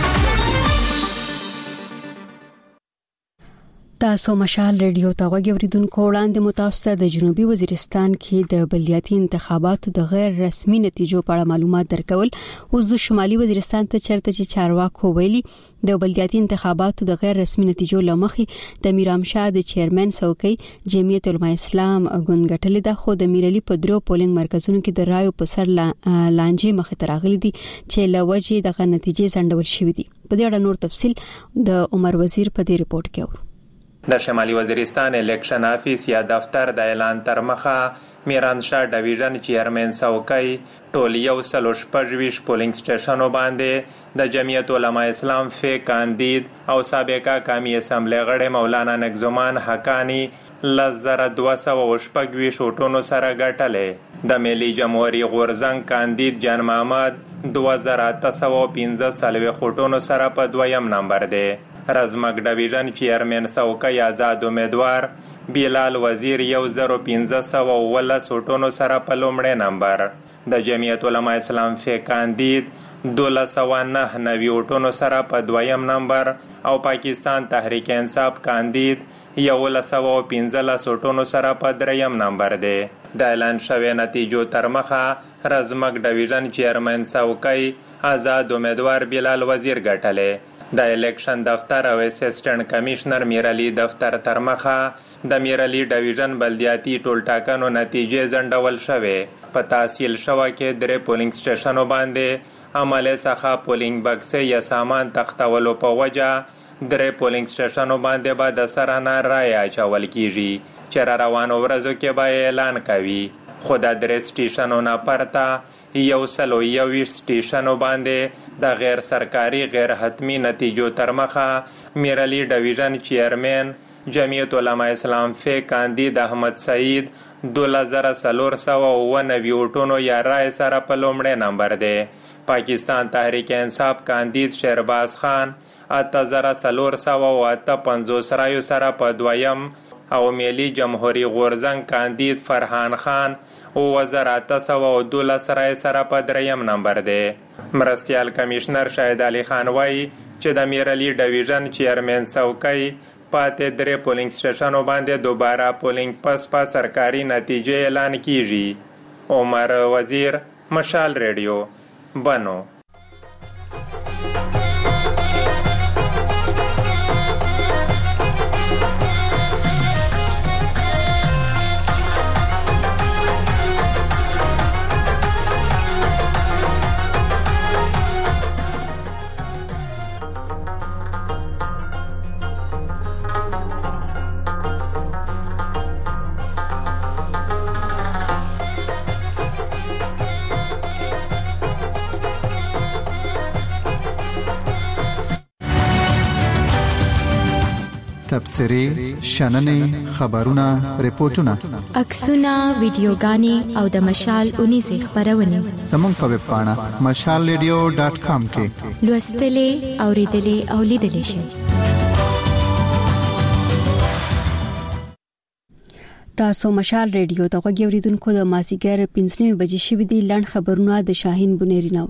تاسو مشال ریډیو ته غوږیدونکو وړاندې متوسطه د جنوبي وزیرستان کې د بلدیاتي انتخاباتو د غیر رسمي نتیجو په اړه معلومات درکول. اوس د شمالي وزیرستان ته چرته چې چارواکو ویلي د بلدیاتي انتخاباتو د غیر رسمي نتیجو لمخې د میرامشاه د چیرمن څوکۍ جمعیت علماء اسلام ګوندګټلې ده خو د میرالي په درو پولینګ مرکزونو کې د رایو په سر لانجې مخ ته راغلي دي چې لوجه دغه نتیجې ځنډول شوې دي. په دې اړه نور تفصيل د عمر وزیر په دې ریپورت کې اورو. د شمالي وزیرستان الیکشن افیس یا دفتر د اعلان تر مخه میرانشاه ډیویژن چیرمن څوکۍ ټول 126 پولینګ سټیشنو باندې د جمعیت علماء اسلام فی کاندید او سابقه قومي اسمبلی غړي مولانا نګزمان حقانی 1226 ووټونو سره ګټلې. د ملي جمهوریت غورزنګ کاندید جان محمد 2815 ووټونو سره په دویم نمبر دی. رزمک ډیویژن چیرمن څوکۍ آزاد امیدوار بلال وزیر 1512 ووټونو سره په لومړی نمبر. د جمعیت علماء اسلام فی کاندید 1299 ووټونو سره په دویم نمبر او پاکستان تحریک انصاف کاندید 1115 ووټونو سره په دریم نمبر دی. د اعلان شوی نتیجو تر مخه رزمک ډیویژن چیرمن څوکۍ آزاد امیدوار بلال وزیر ګټلې. د الیکشن دفتر او اسسټنټ کمشنر میرالي دفتر تر مخه د میرالي ډیویژن بلدیاتي ټولټاکنو نتیجې ځنډول شوې. په تحصیل شوه کې 3 پولینګ سټیشنو باندې عمله څخه پولینګ بکسې یا سامان تختولو په وجه 3 پولینګ سټیشنو باندې به د سره نه رای اچول کیږي چې روانو ورځو کې به اعلان کوي. خو د 3 سټیشنو نه پرته 121 سټیشنو باندې د غیر سرکاري غیر حتمی نتیجو تر مخه میرالي ډیویژن چیرمن جمعیت علماء اسلام فی کاندید احمد سعید 2490 ووټونو یا رای سره په لومړی نمبر دی. پاکستان تحریک انصاف کاندید شهرباز خان 8458 رایو سره په دویم او ملي جمهوریت غورزنګ کاندید فرحان خان 2812 رای سره په دریم نمبر دی. مرستیال کمشنر شاهد علي خان وایي چې د میرالي ډیویژن چیرمن څوکۍ پاتې 3 پولینګ سټیشنو باندې دوباره پولینګ پس په سرکاري نتیجې اعلان کیږي. عمر وزیر مشال ریډیو بنو. تبصرې شننې خبرونه ریپورتونه عکسونه ویډیوګانې او د مشال 19 خبرونه زموږ په ویب پاڼه mashalradio.com کې لوستلې اوریدلې او لیدلې شئ. تاسو مشال ریډیو ته غوږی اوریدونکو د مازیګر 5 بجې شوې دي. لړ خبرونه د شاهین بنيري نور.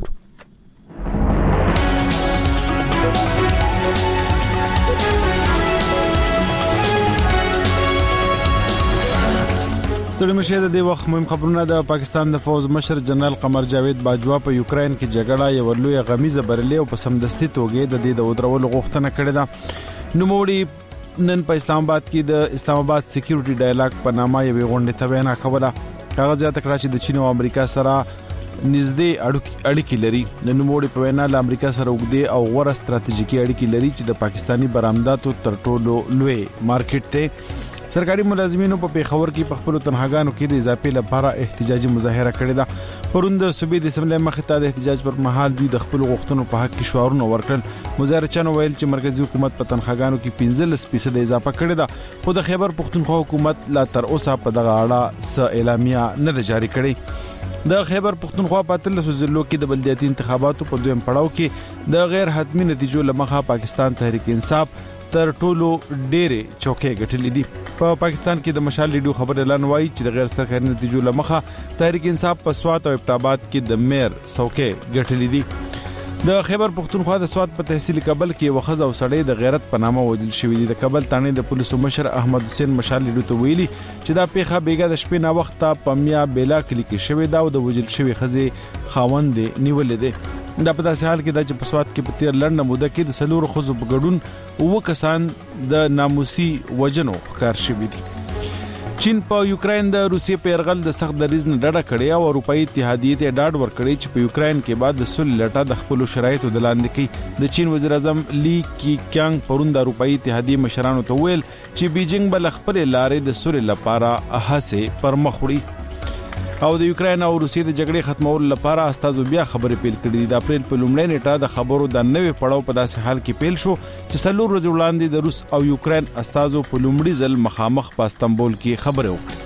ستړي مشه د وخت مهم خبرونه. د پاکستان د فوز مشر جنرال قمر جاوید باجوا په یوکرين کې جګړه یو لوی غمیزه برلې او په سمدستي توګه د دې د ودرولو غوښتنه کړې ده. نوموړي نن په اسلام آباد کې د اسلام آباد سکیورټي ډایلاګ په نامه یو غونډه ته وینا کوله. هغه ځکه کړه چې د چین او امریکا سره نږدې اړیکې لري. نوموړي په وینا له امریکا سره وګړي او غوړه ستراتیژیکي اړیکې لري چې د پاکستانی برآمداتو تر ټولو لوی مارکیټ ته. سرکاري ملازمینو په پیښور کې په خپل تنهاګانو کې د اضافي لپاره احتجاجي مظاهره کړې ده. پروند صوبې د اسمبلی مخې ته د احتجاج پر مهال دوی د خپل غوښتنو په حق کې شعارونه ورکړل. مظاهرچیانو ویل چې مرکزی حکومت په تنهاګانو کې 15% اضافه کړې ده، خو د خیبر پښتونخوا حکومت لا تر اوسه په دغه اړه څه اعلامیه نه ده جاری کړې. د خیبر پښتونخوا په 13 ضلعو کې د بلدیاتي انتخاباتو په دویم پړاو کې د غیر حتمی نتیجو لمخه پاکستان تحریک انصاف تر ټولو ډېرې چوکۍ ګټلې دي. په پاکستان کې د مشال ریډیو خبر اعلان وایي چې د غیر سرکاري نتیجو لمخه تحریک انصاف په سوات او ابټاباد کې د میر څوکۍ ګټلې دي. د خیبر پښتونخوا د سوات په تحصیل کابل کې وخز او سړی د غیرت په نامه وژل شوی دی. د کابل تانې د پولیسو مشر احمد حسین مشال ریډیو ته ویلي چې دا پیښه بیګا د شپې نه وخت په میا بیلا کلی کې شوی دا او د وژل شوی خزي خاوند نیولې دی. دا په داسې حال کې د پسوات کې په تیر لړنه موده کې د سلور خزو په ګډون او کسان د ناموسي وجنو ښکار شوی دي. چین په یوکرين د روسیې په يرغل د سخت دریځ نه ډډه کړې او اروپאי اتحادیه ته ډاډ ورکړي چې په یوکرين کې بعد د سولې لټه د خپل شرایطو د لاندې کې. د چین وزیر اعظم لی کیانګ پروند اروپאי اتحادیه مشرانو ته ویل چې بیجینګ بل خپل لارې د سولې لپاره هڅه پر مخ وړي او د یوکرين او روسیې د جګړې ختمولو لپاره استازو بیا خبرې پیل کړې دي. د اپریل په لومړۍ نیټه د خبرو د نوې پړاو په داسې حال کې پیل شو چې څلور ورځې وړاندې د روس او یوکرين استازو په لومړي ځل مخامخ په استانبول کې خبرې وکړې.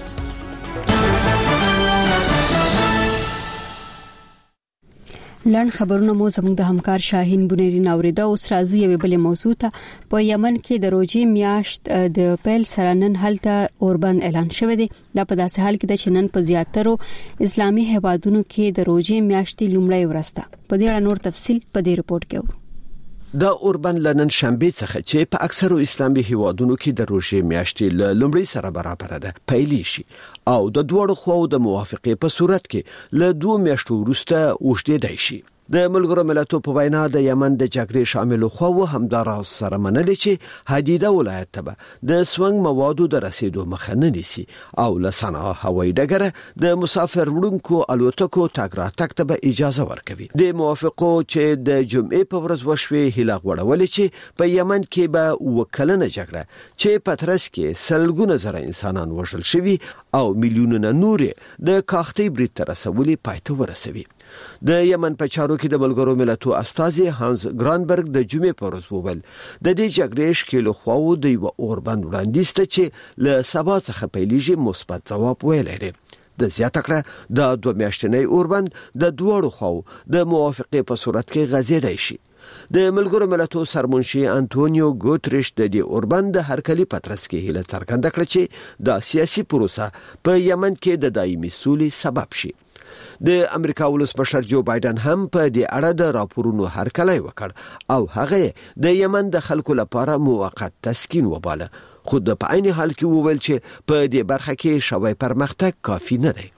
لړ خبرونه مو زموږ د همکار شاهین بنيري نوریدا. اوس راځو یو بل موضوع ته. په یمن کې د روزي میاشت د پیل سره نن هلته اوربند اعلان شوی دی. دا په داسې حال کې د چنن په زیاترو اسلامي هیوادونو کې د روزي میاشتې لومړی ورځ ده. په دې اړه نور تفصيل په دې رپورت کې وو. د اوربند لنن شنبه څخه چې په اکثرو اسلامي هیوادونو کې د روزي میاشتې لومړی سره برابر ده پیلې شي او د دوړو خو د موافقې په صورت کې له 2 میاشتو وروسته وشتېدای شي. د ملګرو ملتونو په وینا د یمن د جګړې شامل خو همدارا سره منلي چې حدیده ولایت ته د سونګ موادو د رسیدو مخه نه نیسي او له صنعاء هوایي ډګر د مسافر وړونکو الوتکو تګ راتګ ته اجازه ورکوي. د موافقو چې د جمعې په ورځ وشوي هیله غوړولې چې په یمن کې به وکلنه جګړه چې په ترڅ کې سلګونه زره انسانان وژل شوي او میلیونونه نور د کاختي برید تر رسولي پاتې ورسوي. د یمن په چارو کې د ملګرو ملتونو استازي هانس ګرانبرګ د جمعې په ورځ وویل د دې جګړې شکلو خو د یو اوربند وړاندیز ته چې له سبا څخه پیلېږي مثبت ځواب ویلي. د زیاته کړه د 2 میاشتنۍ اوربند د دوړو خو د موافقې په صورت کې غځېدای شي. د ملګرو ملتونو سرمنشي انټونیو ګوتریش د دې اوربند د هرکلي پترس کې هیله څرګنده کړه چې د سیاسي پروسه په یمن کې د دایمي سولې سبب شي. د امریکا ولسمشر جو بایدن هم په دې اړه د راپورونو هرکلی وکړ او هغه د یمن د خلکو لپاره موقت تسکین وباله، خو د په عین حال کې وویل چې په دې برخه کې شوی پرمختګ کافي نه دی.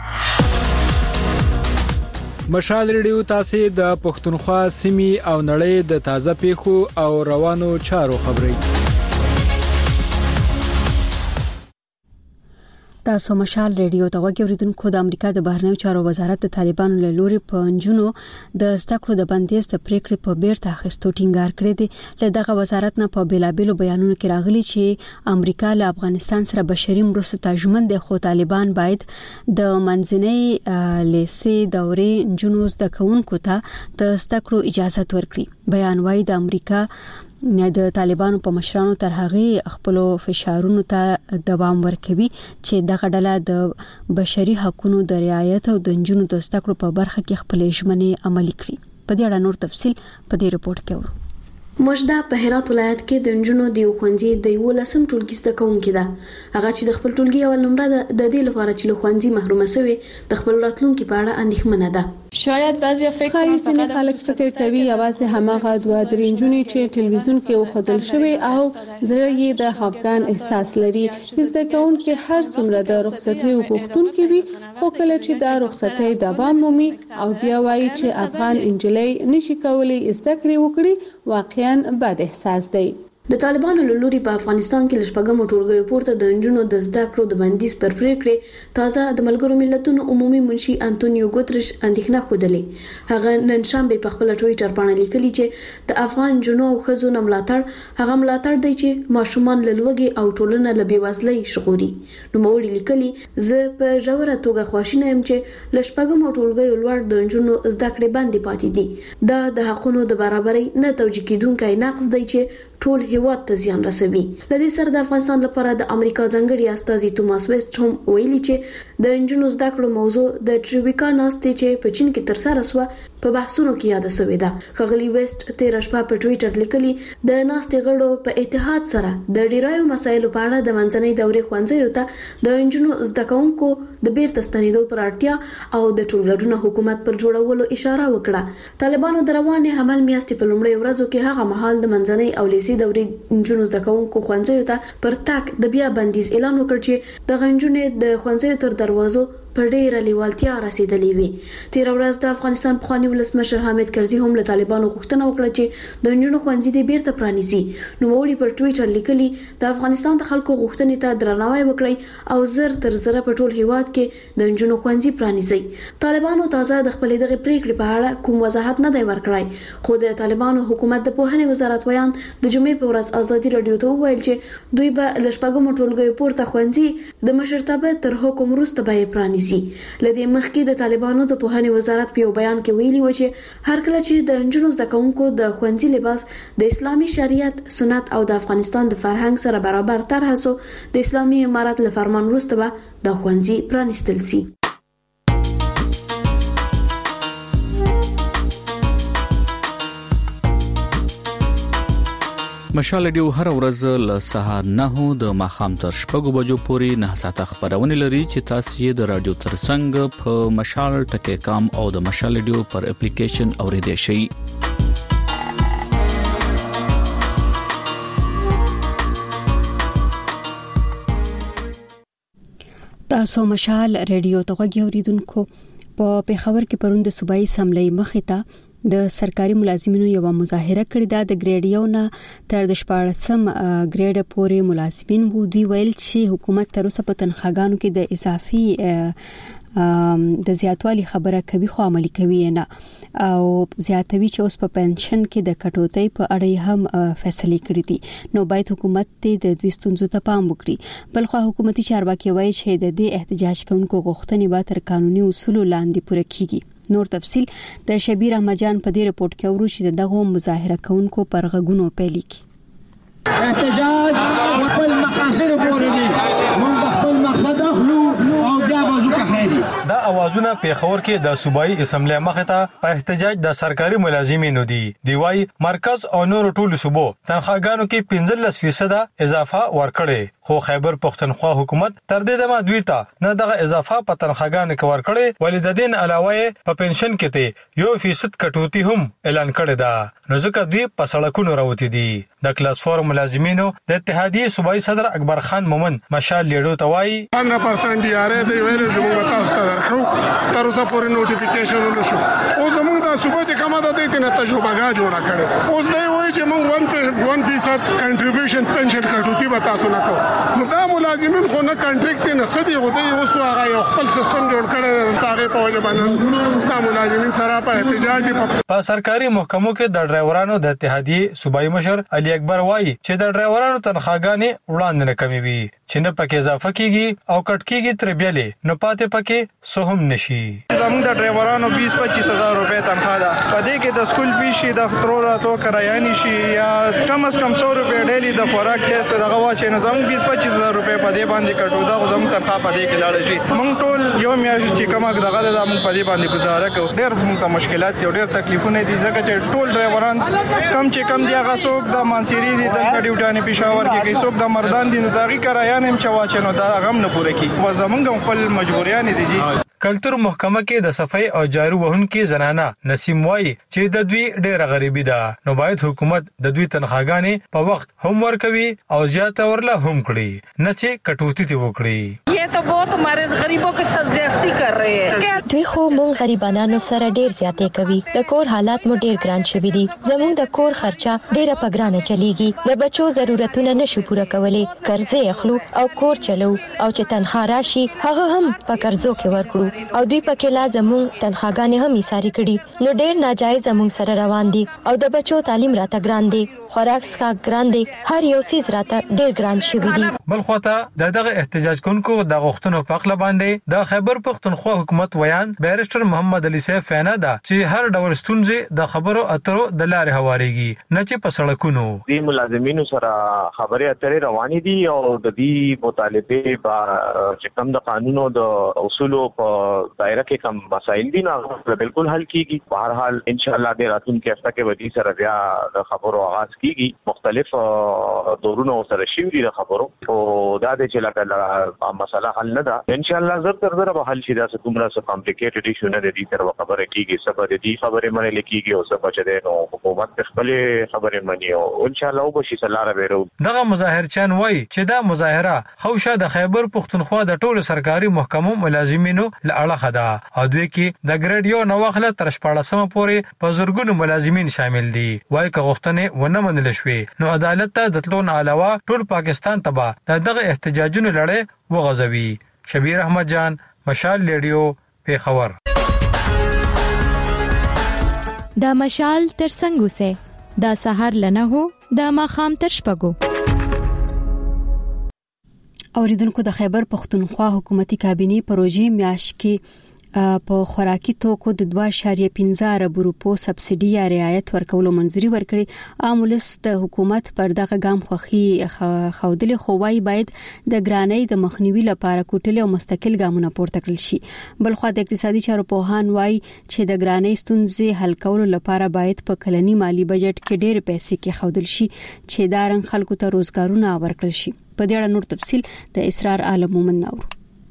مشال ریډیو تاسو د پښتونخوا سیمې او نړۍ د تازه پیښو او روانو چارو خبري. تاسو مشال ریډیو ته غوږی اوریدونکو. د امریکا د بهرنیو چارو وزارت د طالبانو له لوري په انجونو د زدهکړو د بندیز د پریکړې په بیرته اخیستو ټینګار کړی دی. له دغه وزارت نه په بیلابېلو بیانونو کې راغلي چې امریکا له افغانستان سره بشري مرستو ته ژمن دي، خو طالبان باید د منځنۍ لیسې دورې انجونو زده کوونکو ته د زدهکړو اجازه ورکړي. بیان وايي د امریکا د طالبانو په مشرانو تر هغه خپل فشارونو ته دوام ورکوي چې دغه ډله د بشري حقوقو د رعایت او د جنونو د زده کړو په برخه کې خپل ژمنې عملي کړي. په دې اړه نور تفصيل په دې رپورت کې ورو. مجده په هرات ولایت کې د نجونو د خوندې د یو لسم ټولګي زده کوونکې ده. هغه چې د خپل ټولګي اول نمره د دې لپاره چې له خوندې محرومه شوی د خپل راتلونکي په اړه اندېښمنه ده. شاید بعضی فکر کوي خلک فکر کوي یوازې هماغه دوه درې نجونې چې ټلویزیون کې وښودل شوی او زړه یې د خفګان احساس لري. زده کوونکې هر څومره د رخصتۍ غوښتونکي وي خو کله چې د رخصتۍ دوام مومي او بیا وایي چې افغان انجلۍ نشي کولای زده کړې وکړي واقعا بد احساس دی. د طالبانو له لوري په افغانستان کې لشپږم ټولګي پورته د نجونو د زده کړو د بندیز پر پریکړې تازه د ملګرو ملتونو عمومي منشي انټونیو ګوتریش اندېښنه خوده. هغه نن شنبه په خپل ټوئیټر باندې لیکلي چې د افغان جنو او خزو ملاتړ هغه ملاتړ دی چې ماشومان له لوږې او ټولنه له بیوزلۍ شغوري. نو موړي لیکلي زه په ژوره توګه خواشینه یم چې لشپږم ټولګي لوړ د نجونو زده کړې باندې پاتې دي. دا د حقوقو د برابرۍ نه توجیه کیدونکي نقض دی چې ټول هیواد ته زیان رسوي. لدې سره د افغانستان لپاره د امریکا ځانګړي استازي توماس ویسټ هم ویلي چې د انجونو زده کړو موضوع د ټریویکا ناستې چې په چین کې تر سره سو په بحثونو کې یاد شوې ده. خغلی ویسټ 13 شپه په ټوئیټر لیکلي د ناستې غړو په اتحاد سره د ډیرایو مسایلو په اړه د منځنۍ دورې خوانځیو ته د انجونو زده کوونکو د بیرته ستنېدو پر اړتیا او د ټولګړو حکومت پر جوړولو اشاره وکړه. طالبانو د روانې حمل میاشتې په لومړۍ ورځو کې هغه مهال د منځنۍ او لیسي دورې انجونو زده کوونکو خوانځیو ته پر تاک د بیا بندیز اعلان وکړ چې د غنجونې د خوانځیو تر دروازو په ډېره لیوالتیا رسیدلې وي. تیر ورځ د افغانستان پخوانی ولسمشر حامد کرزي هم له طالبانو غوښتنه وکړه چې د انجونو خوانځي د بیرته پرانیزي. نو وړي پر ټوئیټر لیکلي د افغانستان د خلکو غوښتنې ته درناوی وکړي او زر تر زر په ټول هیواد کې د انجونو خوانځي پرانیزي. طالبانو تازه د خپل دغه پریکړې په اړه کوم وضاحت نه دی ورکړی خو د طالبانو حکومت د پوهنې وزارت ویان د جمعې په ورځ ازادي رادیو ته وویل چې دوی به لشپږم ټولګي پورته خوانځي د مشرتابه تر حکم وروسته به پرانیزي. لدې مخکې د طالبانو د پوهنې وزارت په یو بیان کې ویلي و چې هر کله چې د انجونو زده کوونکو د خوانځي لباس د اسلامي شریعت سنت او د افغانستان د فرهنګ سره برابر طرح سو د اسلامي امارت له فرمان وروسته به د خوانځي پرانیستل شي. مشال ډیو هر ورځ له سهار 9 د ماخام تر 6 بجو پورې 9 ساعته خبرونه لري چې تاسو یې د رادیو ترڅنګ په مشال ټکی کام او د مشال ډیو پر اپلیکیشن اوریدئ شئ. تاسو مشال ریډیو ته غوږی اوریدونکو په پیښور کې پروند صوبایي سملې مخې ته د سرکاري ملازمینو یو مظاهره کړې ده. د ګریډ یو نه تر د 14م ګریډ پورې ملازمین وو. دوی ویل چې حکومت تر اوسه په تنخواګانو کې د اضافي د زیاتوالي خبره کوي خو عملي کوي نه او زیاتوي چې اوس په پنشن کې د کټوتۍ په اړه هم فیصله کړې دي. نو باید حکومت د دوی ستونزو ته پام وکړي. بلخو حکومتي چارواکي وایي چې د دې احتجاج کوونکو غوښتنې به تر قانوني اصولو لاندې پوره کیږي. نور تفصيل د شبیر احمد جان په دې رپورت کې ورو چې دغه مظاهره کوونکو پر غږونو پیلي کی. احتجاج خپل مقاصد پورې دي. موږ خپل مقصد اخلو او بیا بازو کخېدي. دا اوازونه پیښور کې د صوبایي اسمبلی مخه ته په احتجاج د سرکاري ملازمینو دي. دی وايي مرکز او نور ټولو صوبو تنخواګانو کې 15% اضافه ورکړي خو خیبر پختونخوا حکومت تر دې دمه دوی ته نه دغه اضافه په تنخواګانو کې ورکړي ولې د دین علاوه په پنشن کې ته 1% کټوتی هم اعلان کړی دا. نو ځکه دوی په سړکونو راوتی دي. د کلاس 4 ملازمینو د اتحادیه صوبایي صدر اکبر خان مومن مشال لیډو توای 100% دی اره دی ویل چې موږ تاسو ته درکو تر اوسه پورې نوټیفیکیشن ونشو. اوس موږ د صوبې چې کومه ده دې ته تجربه جوړه کړې. اوس دی وایي چې موږ 1% کنټریبیوشن پنشن کټوتی به تاسو نه کوو. نو دا ملازمین خو نه کنټریکټ نه سدي غوډي اوس هغه یو خپل سیستم جوړ کړی تاغه په وجه باندې دا ملازمین سره په احتجاج په سرکاري محکمو کې د ډرایورانو د اتحادیه صوبایي مشر علي اکبر وایي چې د ډرایورانو تنخواګانې وړاندې نه کمی وي چې نه پکې اضافه کیږي او کټ کیږي تر بیلې نو پاتې پکې سهم نشي. زموږ د ډرایورانو 20-25,000 روپے تنخواه ده. په دې کې د سکول فیس شي، د ترو راتو کرایانی شي، یا کم از کم 100 روپے ډیلی د خوراک چې دغه واچې نو زموږ 20-25,000 روپے په دې باندې کټو. دا زموږ تنخواه په دې کې لاړ شي. موږ ټول یو میاشت چې کومه دغه د موږ په دې باندې گزاره کوو. ډېر موږ مشکلات او ډېر تکلیفونه دي ځکه چې ټول ډرایوران کم چې کم دی هغه څوک د مانسيري دي د ډیوټانې پېښور کې کوي، څوک د مردان دي نو داغي کرایان هم چواچ نو دا غم نه پوره کی. و زمونږ خپل مجبوریان دي جی. کلتور محکمه کې د صفای او جارو وهونکو زنانه نسیم وای چې د دوی ډېره غریبي ده، نو باید حکومت د دوی تنخواګانې په وخت هم ورکوي او زیاته ورله هم کړي، نه چې کټوتی تی وکړي. یہ تو بہت ہمارے غریبوں کے ساتھ زیاستی کر رہے ہیں. دوی خو مونږ غریبانو سره ډېر زیاتې کوي. د کور حالات مو ډېر ګران شوي دي. زموږ د کور خرچه ډېره په ګرانه چلیږي. د بچو ضرورتونه نشو پوره کولای. قرضې اخلو او کور چلو او چې تنخوا راشي هغه هم په قرضو کې ورکړو او دوی پکې لازمون تنخواګانې هم یې کړي. نو ډېر ناجایز زموږ سره روان دي او د بچو تعلیم راته ګران دي، خوراک څښاک ګران دي، هر یو څیز راته ډېر ګران شوی دي. بل خواته دغه احتجاج کوونکو د غوښتنو په خپل باندې د خیبر پختونخوا حکومت ویان بیرسټر محمد علي سیف فینا دا چې هر ډول ستونزې د خبرو اترو د لارې هواريږي، نه چې په سړکونو. دي ملازمینو سره خبرې اترې روانې دي او د دې مطالبه چې کوم د قانونو د اصولو په دایره کې کوم مسایل دي نو بالکل حل کیږي. په هر حال ان شاء الله د راتلونکي هفته کې ودی سره بیا د خبرو آغاز کیږي. مختلف دورونه سره شي دي د خبرو او دا د چې لکه مسله حل نه ده. ان شاء الله زر تر زر به حل شي. دا څه کومه څه کمپلیکیټډ ایشو نه دي تر خبره کیږي. سبا د دې خبره منل کیږي او سبا چې د حکومت خپل خبره مني او ان شاء الله وبشي سلاره بیرو. دغه مظاهر چان وای چې دا مظاهره خوشه د خیبر پختونخوا د ټولو سرکاري محکمو ملازمینو لړخه ده او دوی کې د ګریډ یو نوښله تر 14 پورې په زورګونو ملازمین شامل دي. وای که غوښتنې ونه منل شوې نو عدالت ته د تلون علاوه ټول پاکستان ته دغه احتجاجونو لړۍ وغځوي. شبیر احمد جان، مشال ریډیو، پیښور. دا مشال تر څنګه سه دا سحر لنه هو دا ماخام تر شپګو. اوریدونکو د خیبر پختونخوا حکومتي کابینه پروژې میاشت کې په خوراکي توکو د 2.15 ارب روپو سبسیډي یا رعایت ورکولو منځري ورکړي. عامولس د حکومت پر دغه ګام خوخي خودلې خوای باید د ګرانۍ د مخنیوي لپاره کوټلې او مستقل ګامونه پورته کړل شي. بلخو د اقتصادي چارو پوهان وایي چې د ګرانۍ ستونزې حل کولو لپاره باید په کلنی مالی بجټ کې ډېر پیسې کې خودل شي چې دا رنګ خلکو ته روزګارونه ورکړل شي. په دې اړه نور تفصيل د اسرار عالم مومن نور.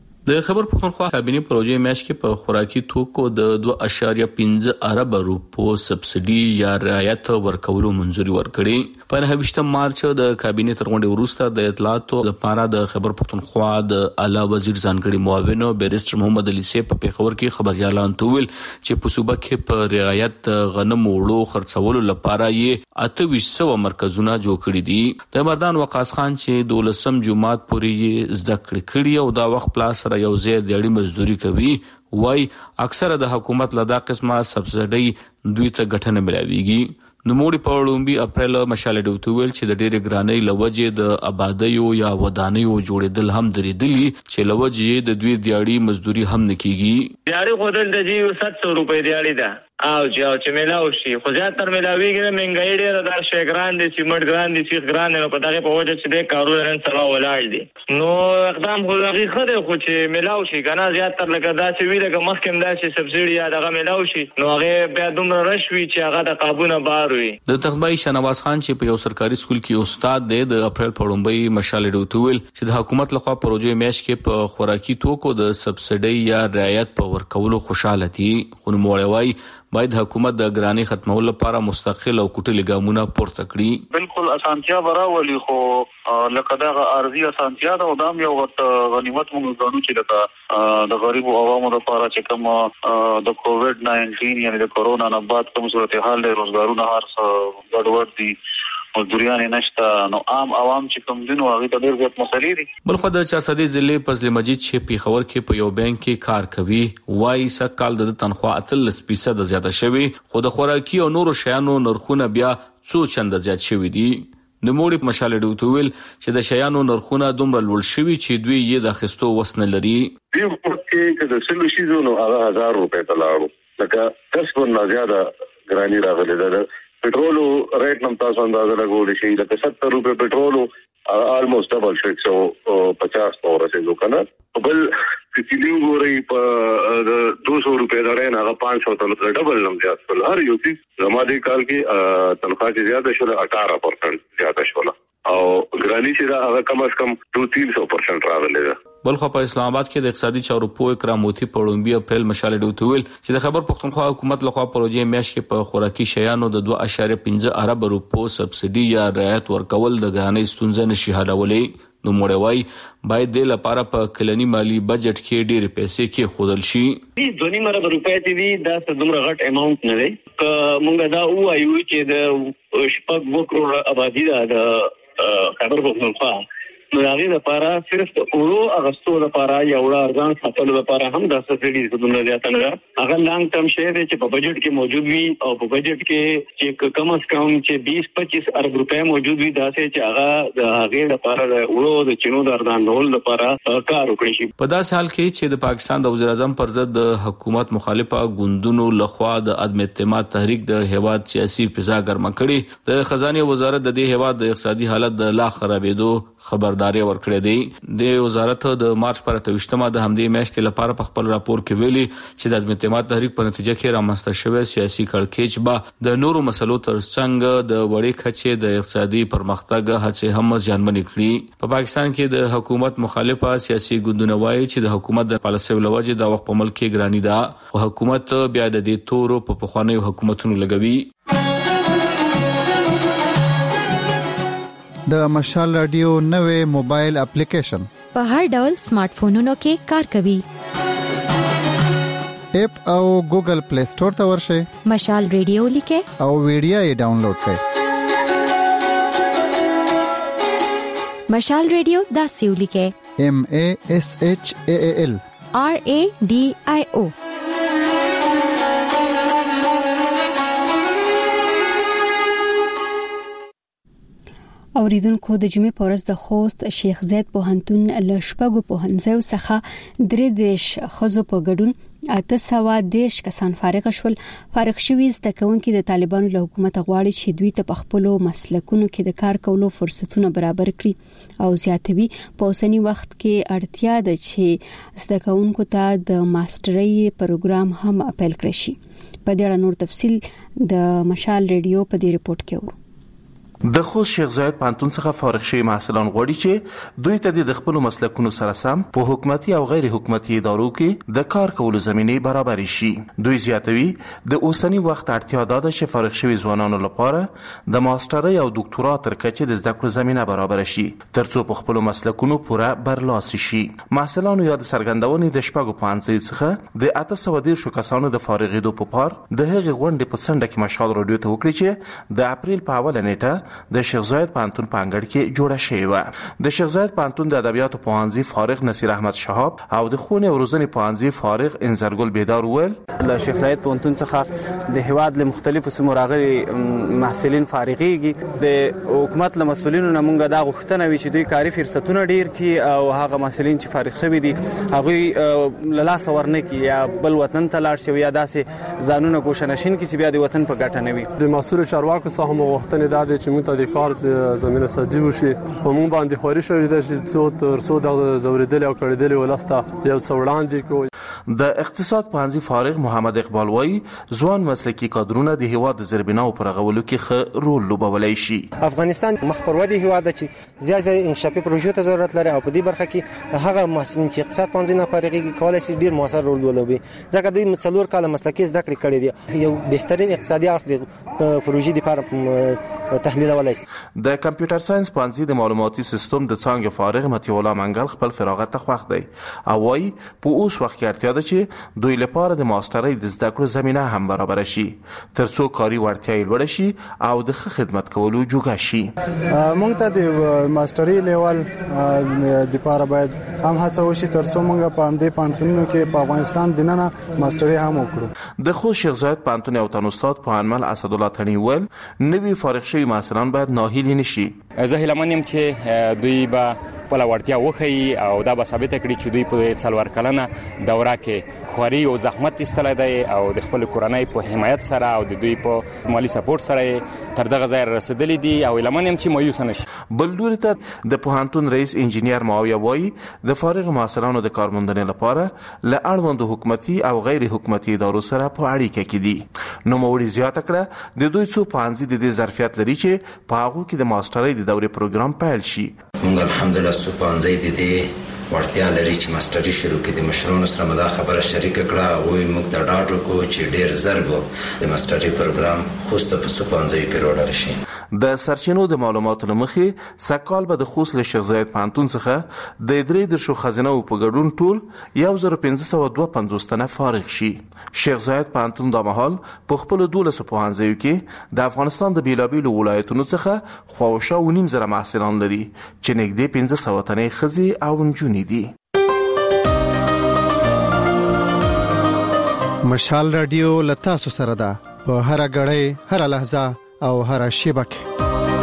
د خبر پختونخوا کابینه پروژې میاشت کې په خوراکي توکو د 2.15 ارب روپو سبسیډي یا رعایت ورکولو منځوري ورکړي. په 28 مارچ د کابینه تر غونډې وروسته د اطلاعاتو لپاره د خبر پختونخوا د اعلی وزیر ځانګړي معاون بیرسټر محمد علي سیف په پیښور کې خبريالان تویل چې په صوبه کې په رعایت غنم وړو خرڅولو لپاره یې 2800 مرکزونه جوړ کړي دي. د مردان وقاص خان چې 12 جمعات پورې زده کړي او دا وخت پلاس یو ځای د اړې مزدوري کوي، وای اکثره د حکومت لدا قسمه سبسیډي دوی ته ګټنه ملاويږي. نو موږ په لومبي اپریل مشاله ډوټویل چې د ډېر ګرانۍ لوجه د آبادیو یا ودانیو جوړېدل هم درېدلی چې لوجه د دوی دیاړي مزدوري هم نکېږي. دیاړي خودل د جیو 700 روپۍ دیاړي ده او چې ملاو شي خو زیاتره ملاويږي د منګای ډېر د شي ګران دي سیمټ ګران دي سیخ ګران نه په دغه په وجه چې د کارونه نن سبا ولاړ دي. نو اقدام خو هغه خره خو چې ملاو شي کنه زیاتره لکه دا چې ویل که مخکې دا چې سبسیډي یا دغه ملاو شي نو هغه بیا دومره رشوي چې هغه د قابونه بار وي. د تخبای شنواز خان چې په یو سرکاري سکول کې استاد دی د اپریل په لومبي مشاله ډوټویل چې د حکومت لخوا پروژې میاشت کې په خوراکي توکو د سبسیډي یا رعایت په ورکولو خوشاله دي. خو نو موړوي باید حکومت د ګرانۍ ختمولو لپاره مستقل او کوټلې ګامونه پورته کړي. بالکل اسانتیا براولي خو لکه دا ارزي اسانتیا دا ودام یو غنیمت موږ غواړو چې د غریبو عوامو لپاره چې کوم د کووډ 19 یعنی د کورونا نه بعد کوم صورتحال له روزګارونو هر څه ګډوډ دي مزدوریان نشته نو عام عوام چې کوم دین او هغه د ډېر زیات مسلې دي. بلخو د 400 ضلع فضل مجید چې پیښور کې په یو بانک کې کار کوي وایي سکهال د تنخواه 30% زیاته شوی خو د خوراکي او نورو شیانو نرخونه بیا څو چنده زیات شوی دي. د موړي مشال ریډیو ته ویل چې د شیانو نرخونه دومره لوړ شوي چې دوی یې د اخیستو وس نه لري. دې وخت کې د سلو شیزونو هغه 1000 روپے ته لاړو لکه تاسو نه زیاده ګرانی راغلی ده. پټرول ریټ نم تاسو اندازه لګول شي لکه 70 روپے پټرول almost double شو 150 ورسېدو کنه. بل کتلیو غوري په 200 روپے درې نه 500 ته ډبل نم زیات کول. هر یو څه زماده کال کې تنخواه زیاده شول 18% زیاده شول او ګرانی چې دا هغه کم از کم 2-300% راغلی ده. بلخو په اسلام آباد کې د اقتصادي چارو پوه اکرام موتی پړومبي اپریل مشال ریډیو ته ویل چې د خیبر پختونخوا حکومت لخوا پروژې میاشت کې په خوراکي شیانو د 2.5 ارب روپو سبسيډي یا رعایت ورکول د غانې ستونزې نشي حلولې. نو موړوي باید د لپاره په کلنی مالی بجټ کې ډېر پیسې کې خودل شي. 2.5 ارب روپۍ دي دا څومره غټ اماونت نه دی. موږ دا وایو چې د شپږ وکړو آبادی د خیبر پختونخوا نو هغه لپاره صرف اورو اغستو لپاره یا وړ ارزان ساتلو لپاره هم د سبسيډي زونه زیاته نه هغه لانګ ټرم شی دی چې په بجټ کې موجود وي او په بجټ کې چې کم از کم چې 20-25 ارب روپے موجود وي دا چې هغه د هغه لپاره د وړو د چینو د ارزان ډول لپاره کار وکړي شي. په داس حال کې چې د پاکستان د وزیر اعظم پر ضد د حکومت مخالفه ګوندونو لخوا د عدم اعتماد تحریک د هیواد سیاسي فضا ګرم کړي. د خزانه وزارت د دې هیواد د اقتصادي حالت د لا خرابېدو خبرداري ورکړې دی. د وزارت د مارچ پر 28مه د همدې میاشتې لپاره په خپل راپور کې ویلي چې د عدم اعتماد تحریک په نتیجه کې رامنځته شوی سیاسي کړکېچ به د نورو مسلو ترڅنګ د وړې کچې د اقتصادي پرمختګ هڅې هم زیانمنې کړي. په پاکستان کې د حکومت مخالفه سیاسي ګوندونه وایي چې د حکومت د پالیسۍ لوجه د وخت په ملک کې ګرانی ده خو حکومت بیا د دې تورو په پخوانیو حکومتونو لګوي. د مشال رادیو نوې موبایل اپلیکیشن په هر ډول سمارټ فونونو کې کار کوي. اپ او ګوګل پلی سٹور ته ورشئ. مشال رادیو لیکه او ویډیو یې ډاونلوډ کړئ. مشال رادیو دا سیو لیکه MASHAAL RADIO. اوریدونکو د جمعې په ورځ د خوست شیخ زید پوهنتون له شپږو پوهنځیو څخه 3 خزو په ګډون 810 کسان فارغ شول. فارغ شوي زده کوونکي د طالبانو له حکومت غواړي چې دوی ته په خپلو مسلکونو کې د کار کولو فرصتونه برابر کړي او زیاتوي. په اوسنی وخت کې اړتیا ده چې زده کوونکو ته د ماسترۍ پروګرام هم اپیل کړي شي. په دې اړه نور تفصیل د مشال ریډیو په دې ریپورت کې ورو. د خوست شیخ زاید پانتون څخه فارغ شوی محصلان غواړي چې دوی ته د خپل مسلکونو سره سم په حکومتي او غیر حکومتي ادارو کې د کار کولو زمینه برابر شي. دوی زیاتوي د اوسنی وخت اړتیا ده چې فارغ شوی ځوانانو لپاره د ماسترۍ او دکتورا تر کچې د زده کړو زمینه برابر شي ترڅو په خپل مسلکونو پوره برلاسي شي. محصلانو یاد سرګندونې د شپږو پوهنځیو څخه د 810 کسانو د فارغېدو په پار د هغې غونډې په څنډه کې مشال رادیو ته وکړي چې د اپریل په اوله نیټه د شیخ زاید پانتون په انګړ کې جوړه شوې و. د شیخ زاید پانتون د ادبیاتو پوهنځي فارغ نصیر احمد شهاب او د خونې او روزنې پوهنځي فارغ انزرګل بیدار ول د شیخ زاید پانتون څخه د هواد له مختلفو سیمو راغلي محصلین فارغيږي. د حکومت له مسولینو نه مونږ دا غوښتنه وی چې دوی کاري فرصتونه ډیر کړي او هغه محصلین چې فارغ شوي دي هغه له لاس ورنه کې یا بل وطن ته لاړ شي یا داسې ځانونه ګوښنشین کې چې بیا د وطن په ګټه نه وي. د مسؤل چارواکو څخه مو غوښتنه ده چې موږ ته د کار زمينه سازي وشي. په موږ باندې خوري شوې ده چې څو د زوریدل او کړیدل ولسته یو څوړاندې کوي. د اقتصاد پوهنځي فارغ محمد اقبال وایي ځوان مسلکي کادرونه د هیواد زربیناو پر غولو کې ښه رول لوبولای شي. افغانستان مخ پر ودی هیواد چې زیات انکشافي پروژو ته ضرورت لري او په دې برخه کې هغه محصلین چې اقتصاد پوهنځي نه فارغي کولای شي ډیر موثر رول ولوبي ځکه دوی څلور کال مسلکي زده کړې کړې دي. یو بهترین اقتصادي اړخ د پروژې لپاره تحلیلولای شي. د کمپیوټر ساينس پوهنځي د معلوماتي سیستم د څانګې فارغ متي الله منګل خپل فراغت ته خوښ دی او وايي په اوس وخت کې اړتیا ده چې دوی لپاره د ماسترۍ د زده کړو زمينه هم برابر شي ترڅو کاري وړتیا لوړ شي او د خدمت کولو جوګه شي. موږ ته د ماسترۍ لیول د لپاره باید هم هڅه وشي ترڅو موږ په همدې پانتونو کې په افغانستان دننه ماسترۍ هم وکړو. د خوست شیخ زاید پانتون او تن استاد پوهنمل اسدالله تڼي ویل نوي فارغ شوي محصلان باید ناهیلي نشي. زه هیله منم چې دوی به خپل وړتیا وښيي او دا به ثابت کړي چې دوی په 4 کلنه دوره کې خوري او زحمت ایستلی دی او د خپل کورنۍ په حمایت سره او د دوی په مالی سپورټ سره تر دغه ځای رسیدلی دي او لمنیم چې مایوس نشي. بل لوري ته د پوهنتون رئیس انجینیر معاویه وایي د فارغ محصلانو د کارموندنې لپاره له اړوندو حکومتي او غیر حکومتي ادارو سره په اړیکه کې دي. نو موري زیاته کړه د دوی څو پانځي د دې ظرفیت لري چې په هغه کې د ماسترۍ د دورې پروګرام پیل شي. موږ الحمدلله څو پانځي د دې ورتیا لري چې ماستري شروع کړي. د مشرانو سره مدا خبره شریک کړه او موږ ته ډاډ ورکړو چې ډیر زرګو د ماستري پروګرام خوست په څو پانځي کې وړاندې شي. د سرچینو د معلوماتو لمخې سکهال به د خوست له شیخ زاید پانتون څخه د درې د شو خزینه په ګډون ټول 1552 تنه فارغ شي. شیخ زاید پانتون د مهال په خپل 12 پوهنځیو کې د افغانستان د بیلابیلو ولایتونو څخه خواوشا و نیم زره محصلان لري چې نږدې 1500 تنه ښځې او نجونې دي. مشال رادیو لتاسو سره ده په هر غړې هر لحظه او هر شیبه کې.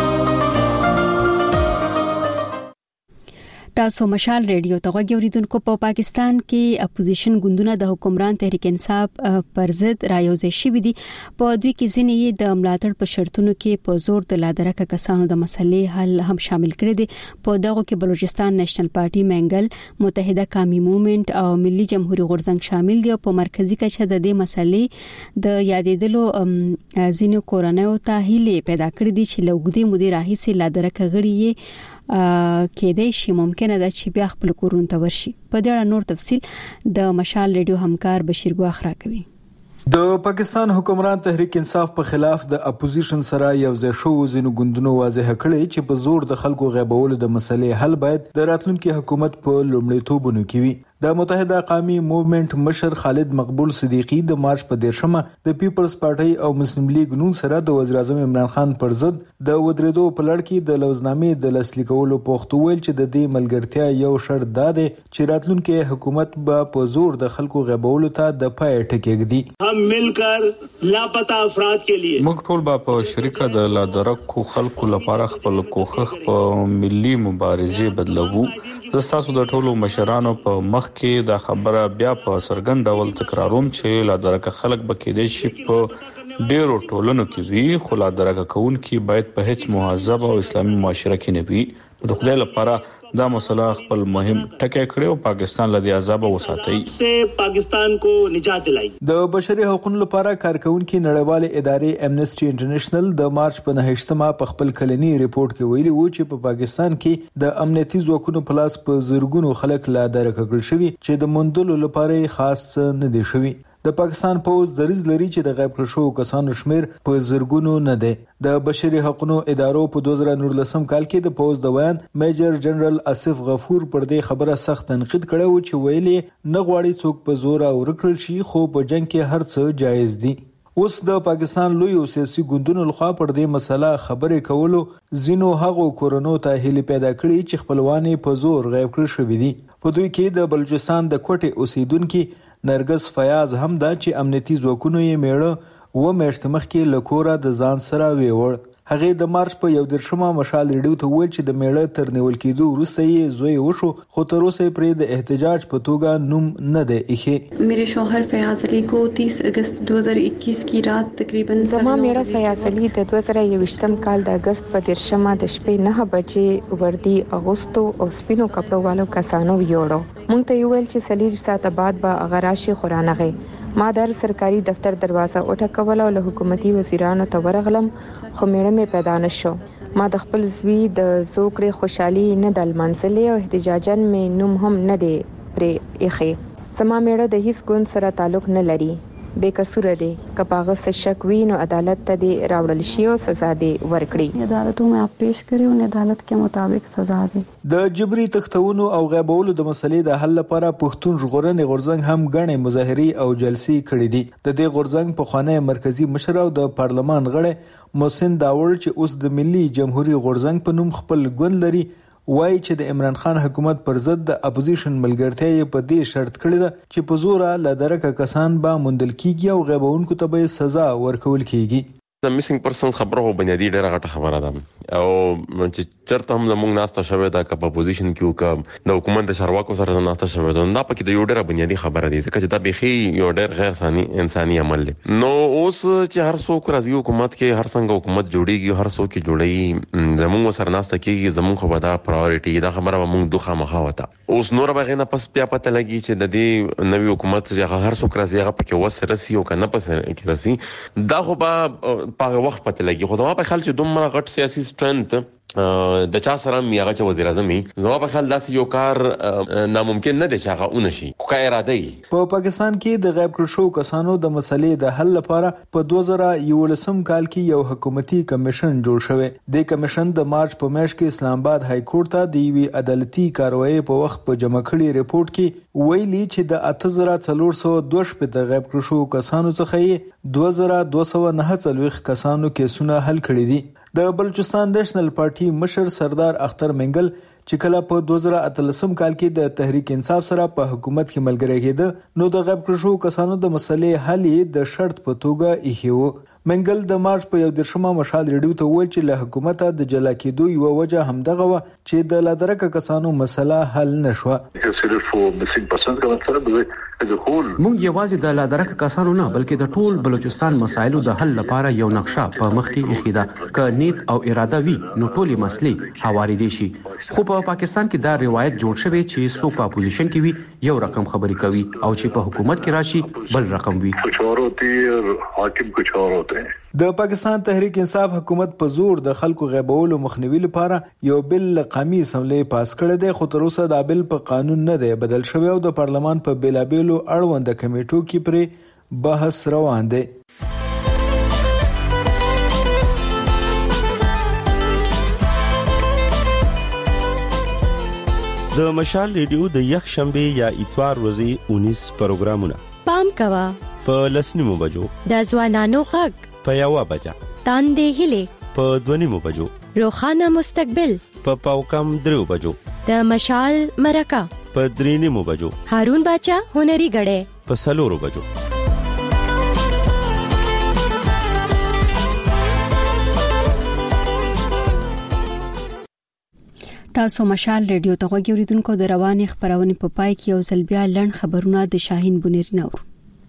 تاسو مشال ریډیو ته غوږی اوریدونکو. په پاکستان کې اپوزیشن ګوندونه د حکمران تحریک انصاف پر ضد رايوځي شوي دي. په دوی کې ځینې د ملاتړ په شرطونو کې په زور د لادرکه کسانو د مسلې حل هم شامل کړي دي. په دغه کې بلوچستان نېشنل پارټي منګل، متحده قومي موومېنټ او ملي جمهوریت غورځنګ شامل دي. په مرکزی کچه د دې مسلې د یادېدلو ځینې کورنیو ته هیله پیدا کړې دي چې لوګدي مدیر راهیسي لادرکه غړي کېدای شي ممکنه ده چې بیا خپل کورونه ته ورشي. په دې اړه نور تفصیل د مشال ریډیو همکار بشیر ګواخ راکوي. د پاکستان حکمران تحریک انصاف په خلاف د اپوزیشن سره یو ځای شو ځینو ګوندونو واضح کړي چې په زور د خلکو غیبولو د مسلې حل باید د راتلونکي حکومت په لومړیتوبونو کې وي. د متحده قومي موومېنټ مشر خالد مقبول صدیقی د مارچ په 13مه د پیپلز پارټي او مسلم لیگ نون سره د وزیر اعظم عمران خان پر ضد د ودرېدو په لړ کې د لوزنامې د لاسلیک کولو پوښتنه ویل چې د دې ملګرتیا یو شرط ده چې راتلونکي حکومت به په زور د خلکو غیبولو ته د پای ټکېږي. هم ملکر لاپتا افراد کے لیے موږ ټول په شریکه د لادرکو خلکو لپاره خپل کوښښ په ملي مبارزې بدلوو. زستاسو د ټولو مشرانو په مخ کې دا خبره بیا په سرګند ډول تکراروم چې لادرکه خلک به کېدې شي په ډیرو ټولنو کې وي، خو لادرکه کوونکي باید په هیڅ مهذب او اسلامي معاشره کې نه وي. د خدای لپاره دا مسله خپل مهم ټکی کړو پاکستان له عذاب وساتي پاکستان کو نجات دلای. د بشري حقوقو لپاره کارکونکو نړیوال ادارې امنیسټي انټرنیشنل د مارچ په 9مه په خپل کلنی ریپورت کې ویلي وو چې په پاکستان کې د امنیتي ځواکونو په لاس په زرګونو خلک لا درک کړل شوی چې د موندلو لپاره خاص نه دي شوی. د پاکستان پوز دریز لري چې د غیب کړل شوو کسانو شمیر په زرګونو نه دی. د بشري حقوقو ادارو په 2019 کال کې د پوز د ویان میجر جنرال اسف غفور پر دې خبره سخت تنقید کړی و چې ویلي نه غواړي څوک په زور او ورکړل شي، خو په جنگ کې هر څه جایز دي. اوس د پاکستان لوی او سیاسي ګوندونو لخوا پر دې مسله خبرې کولو زینو هغو کورونو ته هیله پیدا کړې چې خپلوانې په زور غیب کړل شوې دي. په دوی کې د بلوچستان د کوټې اوسیدونکو نرګس فیاض هم دا چې امنیتي ځواکونو یې میړه و میاشت مخکې لکوره د ځان سره ویوړ. هغه د مارچ په 11مه مشال ریډیو ته ویل چې د میړه تر نیول کېدو وروسته یې زوی وشو، خو تر اوسه پرې د احتجاج په توګه نوم نه دی ایښی. میرے شوهر فیاض علی کو 30 اگست 2021 کی رات تقریبا زما میړه فیاض علی د 2021م کال د اگست په 13مه د شپې 9 بجې وردی اغوستو او سپینو کپړو والو کسانو ویوړو. مونږ ته ویل چې سلیج ساعت بعد به اغراشي خورانغه. ما در سرکاري دفتر دروازه وټکول او له حکومتي وزیرانو ته ورغلم، خو میړه مې پیدا نشو. ما د خپل زوی د زوکړې خوشحالي نه د منځلې او احتجاجن مې نوم هم نه دی پرې اخی. زما میړه د هیڅ ګوند سره تعلق نه لري. بے قصور دي کپاغه سے شک وی نو عدالت ته دی راوړل شي او سزا دی ورکړي. عدالتوں میں آپ پیش کړي او عدالت کے مطابق سزا دی. د جبري تختونو او غیبولو د مسلې د حل لپاره پښتون ژغورنې غورځنګ هم غنې مظاهري او جلسې کړې دي. د دې غورځنګ په خوانه مرکزی مشر او د پارلمان غړي محسن داوړ چې اوس د ملي جمهوریت غورځنګ په نوم خپل ګوند لري وایي چې د عمران خان حکومت پر ضد د اپوزیشن ملګرتیا په دې شرط کړی ده چې په زور له درکه کسان به موندل کیږي او غیبونکو ته به سزا ورکول کیږي. د میسنګ پرسن خبره هو بنیادی ډیره غټه خبره ده او چې چرته هم زموږ ناسته شوې ده که په پوزیشن کې وکم د حکومت د چارواکو سره ناسته شوې ده دا پکې د یو ډیره بنیادی خبره ده ځکه چې دا بيخي یو ډیر غیر انساني عمل دی. نو اوس چې هر څوک راځي حکومت کې هر څنګه حکومت جوړیږي هر څوک جوړي زموږ سره ناسته کېږي زموږ خو به دا پرایورټي دا خبره موږ دوه مخه وته. اوس نور به نه پس بیا پته لګي چې د دې نوې حکومت چې هر څوک راځي هغه پکې وسره سي او کنه پس کې راسي دا خو په وخت پته لګي. خو زما په خیال چې دومره غټ سیاسي سټرنث د چا سره میاغه چې وزیر اعظم زما په خیال داسې یو کار ناممکن نه دی چې هغه اونشي کو اراده ای. په پاکستان کې د غیب کړو شو کسانو د مسلې د حل لپاره په 2011 کال کې یو حکومتي کمیشن جوړ شوی. د کمیشن د مارچ په میاشت کې اسلام آباد های کورټ ته د یوې عدالتي کاروایی په وخت په جمع کړي ریپورت کې ویلي چې د 8402 د غیب کړو شو کسانو څخه 2249 کسانو کیسونه حل کړي دي. د بلوچستان نیشنل پارټي مشر سردار اختر منګل چې کله په 2013 کال کې د تحریک انصاف سره په حکومت کې ملګری کېده نو د غیب کړو شو کسانو د مسلې حل د شرط په توګه ایښو. منګل د مارچ په 11مه مشال ریډیو ته وویل چې له حکومته د جلا کېدو یو وجه همدغه و چې د لادرکه کسانو مسله حل نشوه. مونږ یوازې د لادرکه کسانو نه بلکې د ټول بلوچستان مسایلو د حل لپاره یو نقشه په مخ کې ایښې ده. که نیت او اراده وي نو ټولې مسلې هوارې دي شي. خو په پاکستان کې دا روایت جوړ شوی چې څوک په اپوزیشن کې وي یو رقم خبرې کوي او چې په حکومت کې راشي بل رقم وي. د پاکستان تحریک انصاف حکومت په زور د خلکو غیبولو مخنیوي لپاره یو بل قومي اسمبلی پاس کړی دی خو تر اوسه دا بل په قانون نه دی بدل شوی او د پارلمان په بیلابیلو اړوند کمیټو کې پر بحث روان دی. د مشال ریډیو د یک شنبه یا اتوار ورځې 19 پروګرامونه پام کوا په لسنیمو بجو د ځوانانو غږ په 1 بجه تاندې هلي په 2 بجو روخانه مستقبل په پاوکم 3 بجو د مشال مرکه په 3 بجو هارون باچا هنري غړې په 4 بجو. تاسو مشال ریډیو ته غوږی اوریدونکو د روانې خبرونه په پای کې یو ځل بیا لړن خبرونه د شاهین بونری نور.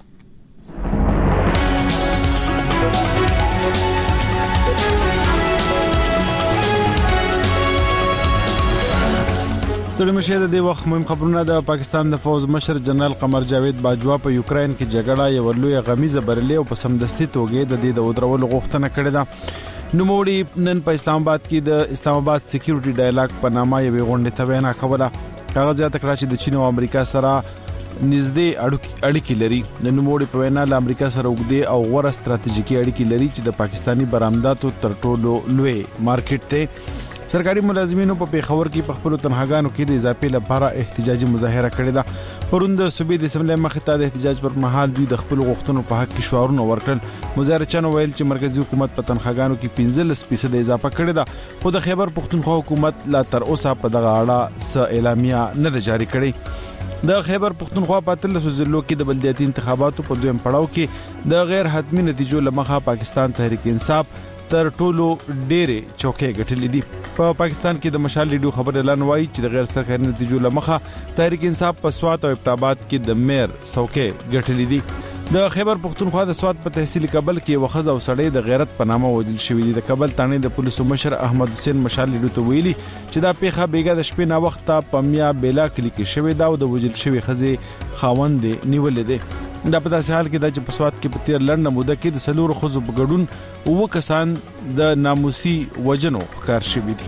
ستړي مشه د وخت مهم خبرونه د پاکستان د فوز مشر جنرال قمر جاوید باجوا په یوکرين کې جګړه یو لوی غمیزه برلې او په سمدستي توګه د دې د ودرولو غوښتنه کړې ده. نوموړي نن په اسلام آباد کې د اسلام آباد سکیورټي ډایلاګ په نامه یو غونډه ته وینا کوله. کاغذ یاد کړی چې د چین او امریکا سره نږدې اړیکې لري. د نوموړي په وینا له امریکا سره وګړي او غوړه ستراتیژیکي اړیکې لري چې د پاکستانی برآمداتو تر ټولو لوی مارکیټ ته. سرکاري ملازمینو په پیښور کې په خپل تنهاګانو کې د اضافي لپاره احتجاجي مظاهره کړې ده. پروند صوبې د اسمبلی مخې ته د احتجاج پر مهال دوی د خپل غوښتنو په حق کې شعارونه ورکړل. مظاهرچیانو ویل چې مرکزی حکومت په تنهاګانو کې 15% اضافه کړې ده خو د خیبر پښتونخوا حکومت لا تر اوسه په دغه اړه څه اعلامیه نه ده جاری کړې. د خیبر پښتونخوا په 13 ضلعو کې د بلدیاتي انتخاباتو په دویم پړاو کې د غیر حتمی نتیجو لمخه پاکستان تحریک انصاف تر ټولو ډېرې چوکۍ ګټلې دي. په پاکستان کې د مشال ریډیو خبر اعلان وایي چې د غیر سرکاري نتیجو لمخه تحریک انصاف په سوات او ابټاباد کې د میر څوکۍ ګټلې دي. د خیبر پښتونخوا د سوات په تحصیل کابل کې وخزه او سړی د غیرت په نامه وژل شوی دی. د کابل تانې د پولیسو مشر احمد حسین مشال ریډیو ته ویلي چې دا پیښه بیګا د شپې نه وخت په میا بیلا کلی کې شوی دا او د وژل شوی خزې خاوند نیولې دی. دا په داسې حال کې د چپسوات کې په تیر لړنه موده کې د سلور خزو په ګډون او کسان د ناموسي وجنو ښکار شوی دي.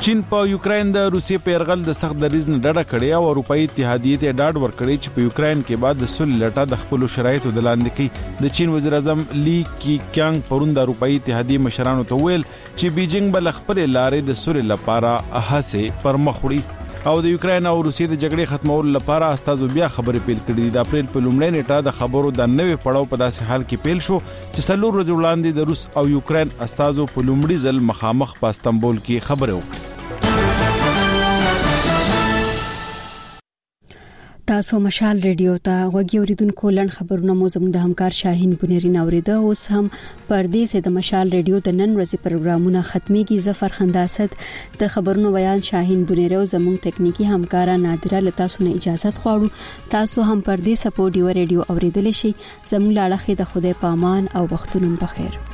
چین په یوکرين د روسیې په يرغل د سخت دریځ نه ډډه کړې او اروپאי اتحادیه ته ډاډ ورکړی چې په یوکرين کې بعد د صلح لټه د خپل شرایطو د لاندې کې د چین وزیر اعظم لی کیانګ پرون د اروپאי اتحادیه مشرانو ته ویل چې بیجینګ بل خپل لارې د صلح لپاره هڅه پر مخ وړي او د یوکرين او روسیې د جګړې ختمولو لپاره استازو بیا خبرې پیل کړې د اپریل په لومړۍ نیټه د خبرو د نوې پړاو په داسې حال کې پیل شو چې څلور ورځې وړاندې د روس او یوکرين استازو په لومړي ځل مخامخ په استانبول کې خبرې وکړې. تاسو مشال ریډیو ته غوږی اوریدونکو لن خبرونه مو زموږ د همکار شاهین بنيرین اوریده اوس هم پردیس د مشال ریډیو د نن ورځې پروګرامونه ختميږي. ظفر خنداسد د خبرونو بیان شاهین بنيرو زموږ تکنیکی همکارا نادره لتا سونه اجازه غواړو. تاسو هم پردیس په ډیو ریډیو اوریدل شي. زموږ لاړه د خدای پامان او وختونو بخیر.